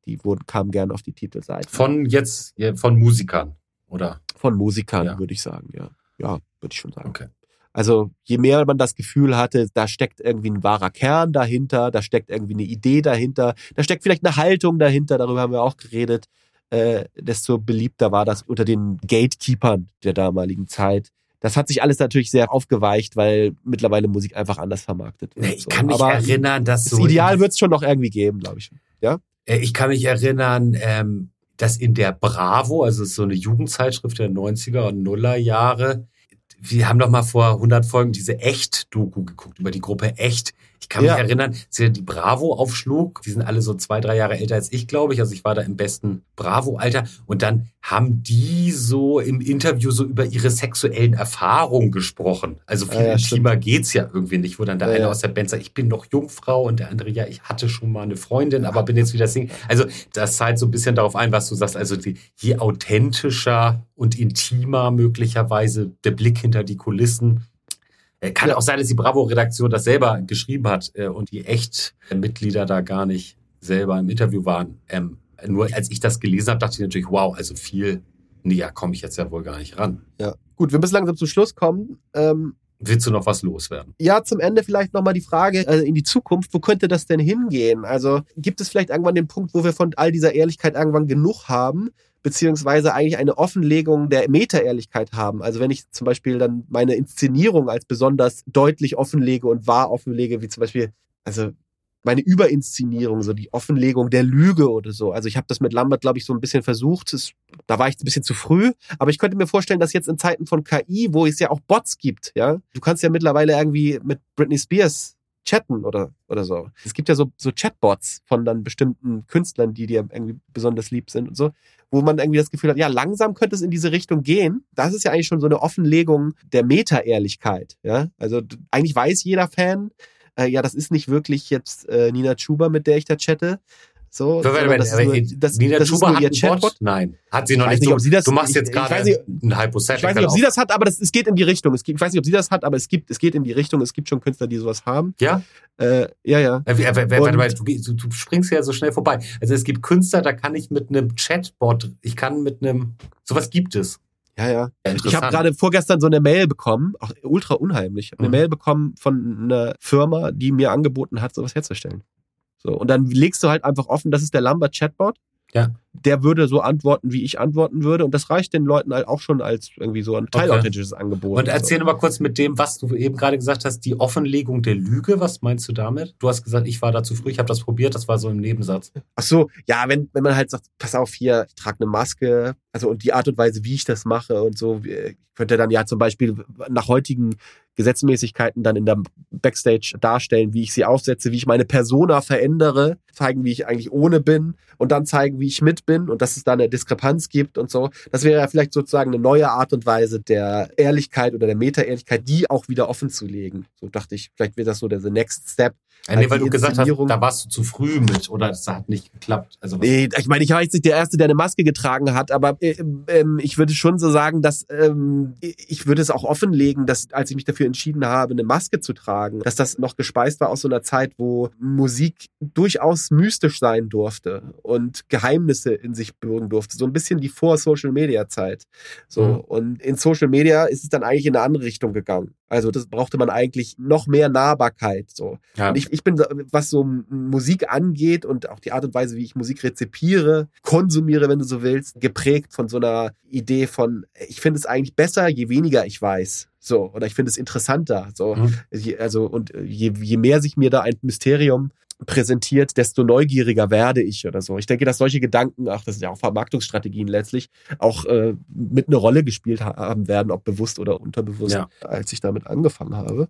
Die wurden, kamen gerne auf die Titelseite. Von jetzt, von Musikern, oder? Von Musikern, Ja. würde ich sagen, ja. Ja, würde ich schon sagen. Okay. Also je mehr man das Gefühl hatte, da steckt irgendwie ein wahrer Kern dahinter, da steckt irgendwie eine Idee dahinter, da steckt vielleicht eine Haltung dahinter, darüber haben wir auch geredet, äh, desto beliebter war das unter den Gatekeepern der damaligen Zeit. Das hat sich alles natürlich sehr aufgeweicht, weil mittlerweile Musik einfach anders vermarktet wird. Nee, ich So. kann mich Aber erinnern, dass das so... Ideal wird es schon noch irgendwie geben, glaube ich. Ja? Äh, Ich kann mich erinnern, ähm, dass in der Bravo, also so eine Jugendzeitschrift der neunziger und Nuller Jahre, wir haben doch mal vor hundert Folgen diese Echt-Doku geguckt, über die Gruppe Echt. Ich kann mich Ja. erinnern, als wir die Bravo aufschlug, die sind alle so zwei, drei Jahre älter als ich, glaube ich. Also ich war da im besten Bravo-Alter. Und dann haben die so im Interview so über ihre sexuellen Erfahrungen gesprochen. Also viel Ja, ja, intimer geht's ja irgendwie nicht, wo dann der Ja, eine ja. aus der Band sagt, ich bin noch Jungfrau, und der andere, ja, ich hatte schon mal eine Freundin, aber bin jetzt wieder Single. Also das zahlt so ein bisschen darauf ein, was du sagst. Also die, je authentischer und intimer möglicherweise der Blick hinter die Kulissen. Äh, Kann Ja. auch sein, dass die Bravo-Redaktion das selber geschrieben hat äh, und die Echt-Mitglieder da gar nicht selber im Interview waren. Ähm, nur als ich das gelesen habe, dachte ich natürlich, wow, also viel näher komme ich jetzt ja wohl gar nicht ran. Ja. Gut, wir müssen langsam zum Schluss kommen. Ähm, Willst du noch was loswerden? Ja, zum Ende vielleicht nochmal die Frage äh, in die Zukunft, wo könnte das denn hingehen? Also gibt es vielleicht irgendwann den Punkt, wo wir von all dieser Ehrlichkeit irgendwann genug haben, beziehungsweise eigentlich eine Offenlegung der Meta-Ehrlichkeit haben? Also wenn ich zum Beispiel dann meine Inszenierung als besonders deutlich offenlege und wahr offenlege, wie zum Beispiel, also meine Überinszenierung, so die Offenlegung der Lüge oder so. Also ich habe das mit Lambert, glaube ich, so ein bisschen versucht. Das, da war ich ein bisschen zu früh. Aber ich könnte mir vorstellen, dass jetzt in Zeiten von K I, wo es ja auch Bots gibt, ja, du kannst ja mittlerweile irgendwie mit Britney Spears chatten oder oder so. Es gibt ja so so Chatbots von dann bestimmten Künstlern, die dir irgendwie besonders lieb sind und so, wo man irgendwie das Gefühl hat, ja, langsam könnte es in diese Richtung gehen. Das ist ja eigentlich schon so eine Offenlegung der Meta-Ehrlichkeit, ja? Also d- eigentlich weiß jeder Fan, äh, ja, das ist nicht wirklich jetzt äh, Nina Chuba, mit der ich da chatte. So, Warte, sondern warte, das ist aber nur, das, Nina das ist Chuba nur hat ihr einen Chatbot. Bot? Nein, hat sie noch Ich weiß nicht. nicht, Du, ob sie das- du machst ich- jetzt ich weiß gerade nicht- ein Ich weiß Hypothetical nicht, ob sie auf. das hat, aber das, es geht in die Richtung. Es gibt, ich weiß nicht, ob sie das hat, aber es gibt, es geht in die Richtung. Es gibt schon Künstler, die sowas haben. Ja? Äh, ja, ja. Äh, wer- wer- wer- Und- Warte mal, du, du, du springst ja so schnell vorbei. Also es gibt Künstler, da kann ich mit einem Chatbot, ich kann mit einem, sowas gibt es. Ja, ja. Ja, Ich interessant. habe gerade vorgestern so eine Mail bekommen, auch ultra unheimlich, ich hab eine Mhm. Mail bekommen von einer Firma, die mir angeboten hat, sowas herzustellen. So, und dann legst du halt einfach offen, das ist der Lambert Chatbot. Ja. Der würde so antworten, wie ich antworten würde. Und das reicht den Leuten halt auch schon als irgendwie so ein teilauthentisches Angebot. Und erzähl noch mal kurz mit dem, was du eben gerade gesagt hast, die Offenlegung der Lüge. Was meinst du damit? Du hast gesagt, ich war da zu früh, ich habe das probiert, das war so im Nebensatz. Ach so, ja, wenn, wenn man halt sagt, pass auf hier, ich trage eine Maske, also und die Art und Weise, wie ich das mache und so, ich könnte dann ja zum Beispiel nach heutigen Gesetzmäßigkeiten dann in der Backstage darstellen, wie ich sie aufsetze, wie ich meine Persona verändere, zeigen, wie ich eigentlich ohne bin und dann zeigen, wie ich mit bin und dass es da eine Diskrepanz gibt und so. Das wäre ja vielleicht sozusagen eine neue Art und Weise der Ehrlichkeit oder der Meta-Ehrlichkeit, die auch wieder offen zu legen. So dachte ich, vielleicht wird das so der the next step. Ja, nee, Halt weil die du gesagt hast, Inszenierung. da warst du zu früh mit oder das hat nicht geklappt. Also was, Nee, ich meine, ich war jetzt nicht der Erste, der eine Maske getragen hat, aber äh, ähm, ich würde schon so sagen, dass ähm, ich würde es auch offenlegen, dass als ich mich dafür entschieden habe, eine Maske zu tragen, dass das noch gespeist war aus so einer Zeit, wo Musik durchaus mystisch sein durfte und Geheimnisse in sich bürgen durfte. So ein bisschen die Vor-Social-Media-Zeit. So. Mhm. Und in Social Media ist es dann eigentlich in eine andere Richtung gegangen. Also das brauchte man eigentlich noch mehr Nahbarkeit. So. ja. Und ich, ich bin, was so Musik angeht und auch die Art und Weise, wie ich Musik rezipiere, konsumiere, wenn du so willst, geprägt von so einer Idee von, ich finde es eigentlich besser, je weniger ich weiß. So, oder ich finde es interessanter. So, Mhm. je, also, und je, je mehr sich mir da ein Mysterium präsentiert, desto neugieriger werde ich oder so. Ich denke, dass solche Gedanken, ach, das sind ja auch Vermarktungsstrategien letztlich, auch äh, mit eine Rolle gespielt haben werden, ob bewusst oder unterbewusst, Ja. als ich damit angefangen habe.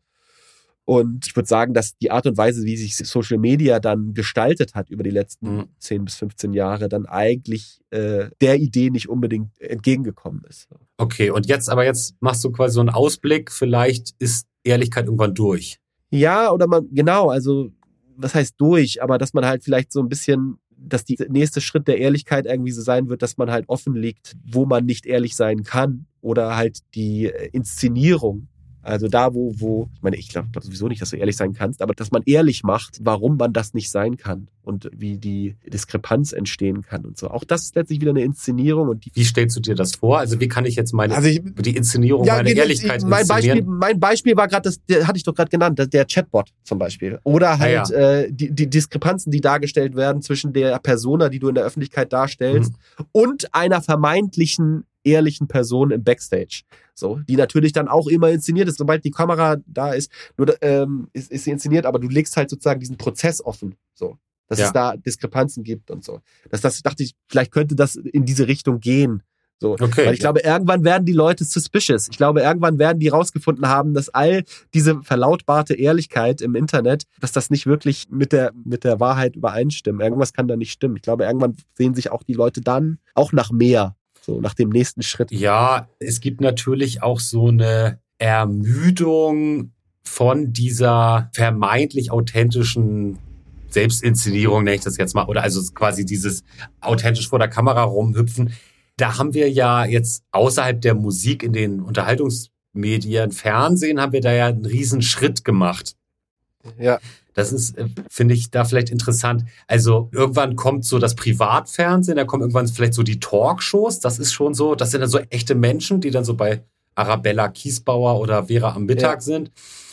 Und ich würde sagen, dass die Art und Weise, wie sich Social Media dann gestaltet hat über die letzten Mhm. zehn bis fünfzehn Jahre, dann eigentlich äh, der Idee nicht unbedingt entgegengekommen ist. Okay, und jetzt, aber jetzt machst du quasi so einen Ausblick, vielleicht ist Ehrlichkeit irgendwann durch. Ja, oder man, genau, also was heißt durch, aber dass man halt vielleicht so ein bisschen, dass die nächste Schritt der Ehrlichkeit irgendwie so sein wird, dass man halt offenlegt, wo man nicht ehrlich sein kann oder halt die äh, Inszenierung Also da, wo, wo, ich meine, ich glaube glaub sowieso nicht, dass du ehrlich sein kannst, aber dass man ehrlich macht, warum man das nicht sein kann und wie die Diskrepanz entstehen kann und so. Auch das ist letztlich wieder eine Inszenierung. Und die Wie stellst du dir das vor? Also wie kann ich jetzt meine, also ich, die Inszenierung, ja, meine genau, Ehrlichkeit mein inszenieren? Beispiel, mein Beispiel war gerade, das der hatte ich doch gerade genannt, der Chatbot zum Beispiel. Oder halt Ah, ja. äh, die, die Diskrepanzen, die dargestellt werden zwischen der Persona, die du in der Öffentlichkeit darstellst, mhm. und einer vermeintlichen ehrlichen Person im Backstage. So, die natürlich dann auch immer inszeniert ist, sobald die Kamera da ist, nur ähm, ist, ist sie inszeniert, aber du legst halt sozusagen diesen Prozess offen, so, dass ja. es da Diskrepanzen gibt und so. Dass das dachte ich, vielleicht könnte das in diese Richtung gehen. So, okay, weil ich ja. glaube, irgendwann werden die Leute suspicious. Ich glaube, irgendwann werden die rausgefunden haben, dass all diese verlautbarte Ehrlichkeit im Internet, dass das nicht wirklich mit der, mit der Wahrheit übereinstimmt. Irgendwas kann da nicht stimmen. Ich glaube, irgendwann sehen sich auch die Leute dann auch nach mehr. So, nach dem nächsten Schritt. Ja, es gibt natürlich auch so eine Ermüdung von dieser vermeintlich authentischen Selbstinszenierung, nenne ich das jetzt mal, oder also quasi dieses authentisch vor der Kamera rumhüpfen. Da haben wir ja jetzt außerhalb der Musik in den Unterhaltungsmedien, Fernsehen, haben wir da ja einen riesen Schritt gemacht. Ja. Das ist, finde ich, da vielleicht interessant. Also irgendwann kommt so das Privatfernsehen, da kommen irgendwann vielleicht so die Talkshows. Das ist schon so, das sind dann so echte Menschen, die dann so bei Arabella Kiesbauer oder Vera am Mittag ja. sind.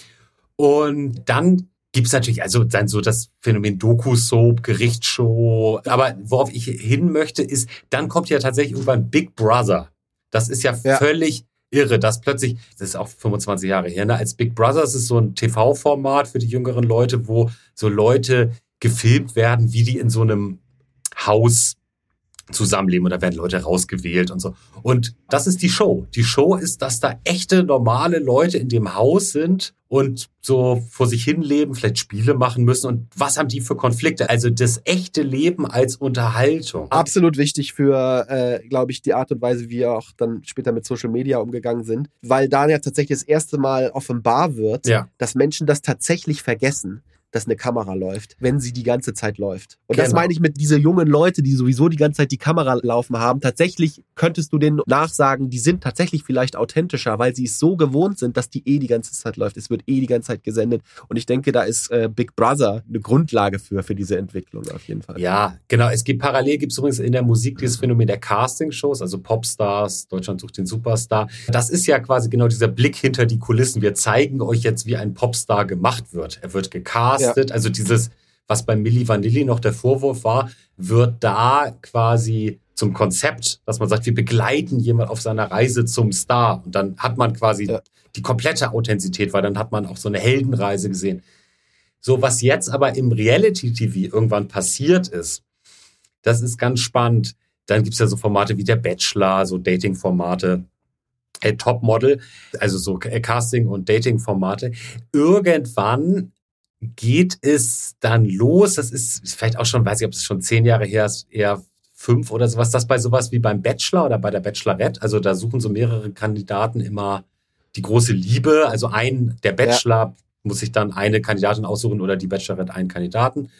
Und dann gibt's natürlich also dann so das Phänomen Doku-Soap, Gerichtsshow. Aber worauf ich hin möchte, ist, dann kommt ja tatsächlich irgendwann Big Brother. Das ist ja, ja. völlig irre, dass plötzlich, das ist auch fünfundzwanzig Jahre her, ne, als Big Brother, das ist so ein T V-Format für die jüngeren Leute, wo so Leute gefilmt werden, wie die in so einem Haus zusammenleben und da werden Leute rausgewählt und so. Und das ist die Show. Die Show ist, dass da echte, normale Leute in dem Haus sind und so vor sich hin leben, vielleicht Spiele machen müssen. Und was haben die für Konflikte? Also das echte Leben als Unterhaltung. Absolut wichtig für, äh, glaube ich, die Art und Weise, wie wir auch dann später mit Social Media umgegangen sind. Weil da ja tatsächlich das erste Mal offenbar wird, ja. dass Menschen das tatsächlich vergessen, dass eine Kamera läuft, wenn sie die ganze Zeit läuft. Und genau. das meine ich mit diese jungen Leute, die sowieso die ganze Zeit die Kamera laufen haben. Tatsächlich könntest du denen nachsagen, die sind tatsächlich vielleicht authentischer, weil sie es so gewohnt sind, dass die eh die ganze Zeit läuft. Es wird eh die ganze Zeit gesendet. Und ich denke, da ist äh, Big Brother eine Grundlage für, für diese Entwicklung auf jeden Fall. Ja, genau. Es gibt parallel, gibt es übrigens in der Musik dieses Phänomen der Casting-Shows, also Popstars, Deutschland sucht den Superstar. Das ist ja quasi genau dieser Blick hinter die Kulissen. Wir zeigen euch jetzt, wie ein Popstar gemacht wird. Er wird gecastet. Ja. Also dieses, was bei Milli Vanilli noch der Vorwurf war, wird da quasi zum Konzept, dass man sagt, wir begleiten jemand auf seiner Reise zum Star. Und dann hat man quasi ja. die komplette Authentizität, weil dann hat man auch so eine Heldenreise gesehen. So, was jetzt aber im Reality-T V irgendwann passiert ist, das ist ganz spannend. Dann gibt's ja so Formate wie der Bachelor, so Dating-Formate, äh, Topmodel, also so Casting- und Dating-Formate. Irgendwann geht es dann los, das ist vielleicht auch schon, weiß ich, ob es schon zehn Jahre her ist, eher fünf oder sowas, das bei sowas wie beim Bachelor oder bei der Bachelorette, also da suchen so mehrere Kandidaten immer die große Liebe, also ein, der Bachelor ja. muss sich dann eine Kandidatin aussuchen oder die Bachelorette einen Kandidaten.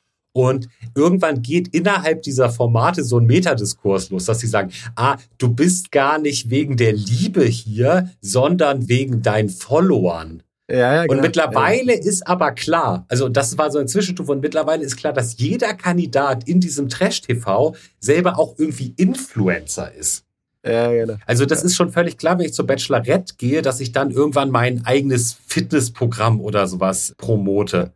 Und irgendwann geht innerhalb dieser Formate so ein Metadiskurs los, dass sie sagen, ah, du bist gar nicht wegen der Liebe hier, sondern wegen deinen Followern. Ja, ja, genau. Und mittlerweile ja. ist aber klar, also das war so ein Zwischenstufe und mittlerweile ist klar, dass jeder Kandidat in diesem Trash-T V selber auch irgendwie Influencer ist. Ja, genau. Also das ist schon völlig klar, wenn ich zur Bachelorette gehe, dass ich dann irgendwann mein eigenes Fitnessprogramm oder sowas promote.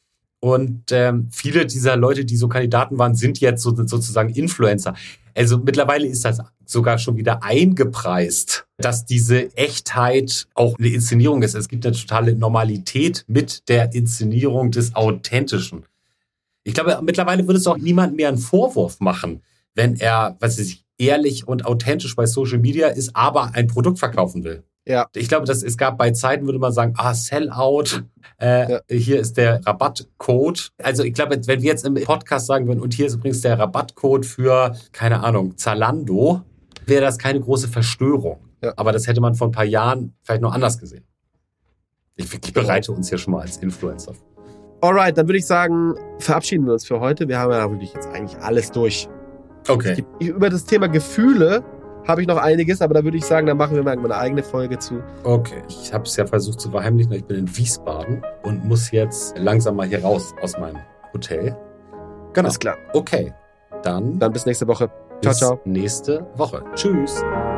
Und ähm, viele dieser Leute, die so Kandidaten waren, sind jetzt so, sozusagen Influencer. Also mittlerweile ist das sogar schon wieder eingepreist, dass diese Echtheit auch eine Inszenierung ist. Es gibt eine totale Normalität mit der Inszenierung des Authentischen. Ich glaube, mittlerweile würde es auch niemand mehr einen Vorwurf machen, wenn er, was weiß ich, ehrlich und authentisch bei Social Media ist, aber ein Produkt verkaufen will. Ja. Ich glaube, dass es gab bei Zeiten, würde man sagen, ah, Sellout, äh, ja. hier ist der Rabattcode. Also ich glaube, wenn wir jetzt im Podcast sagen würden, und hier ist übrigens der Rabattcode für, keine Ahnung, Zalando, wäre das keine große Verstörung. Ja. Aber das hätte man vor ein paar Jahren vielleicht noch anders gesehen. Ich, ich bereite uns hier schon mal als Influencer. Alright, dann würde ich sagen, verabschieden wir uns für heute. Wir haben ja wirklich jetzt eigentlich alles durch. Okay. Über das Thema Gefühle habe ich noch einiges, aber da würde ich sagen, da machen wir mal eine eigene Folge zu. Okay, ich habe es ja versucht zu verheimlichen. Ich bin in Wiesbaden und muss jetzt langsam mal hier raus aus meinem Hotel. Genau. Alles klar. Okay, dann, Dann bis nächste Woche. Ciao, bis ciao. nächste Woche. Tschüss.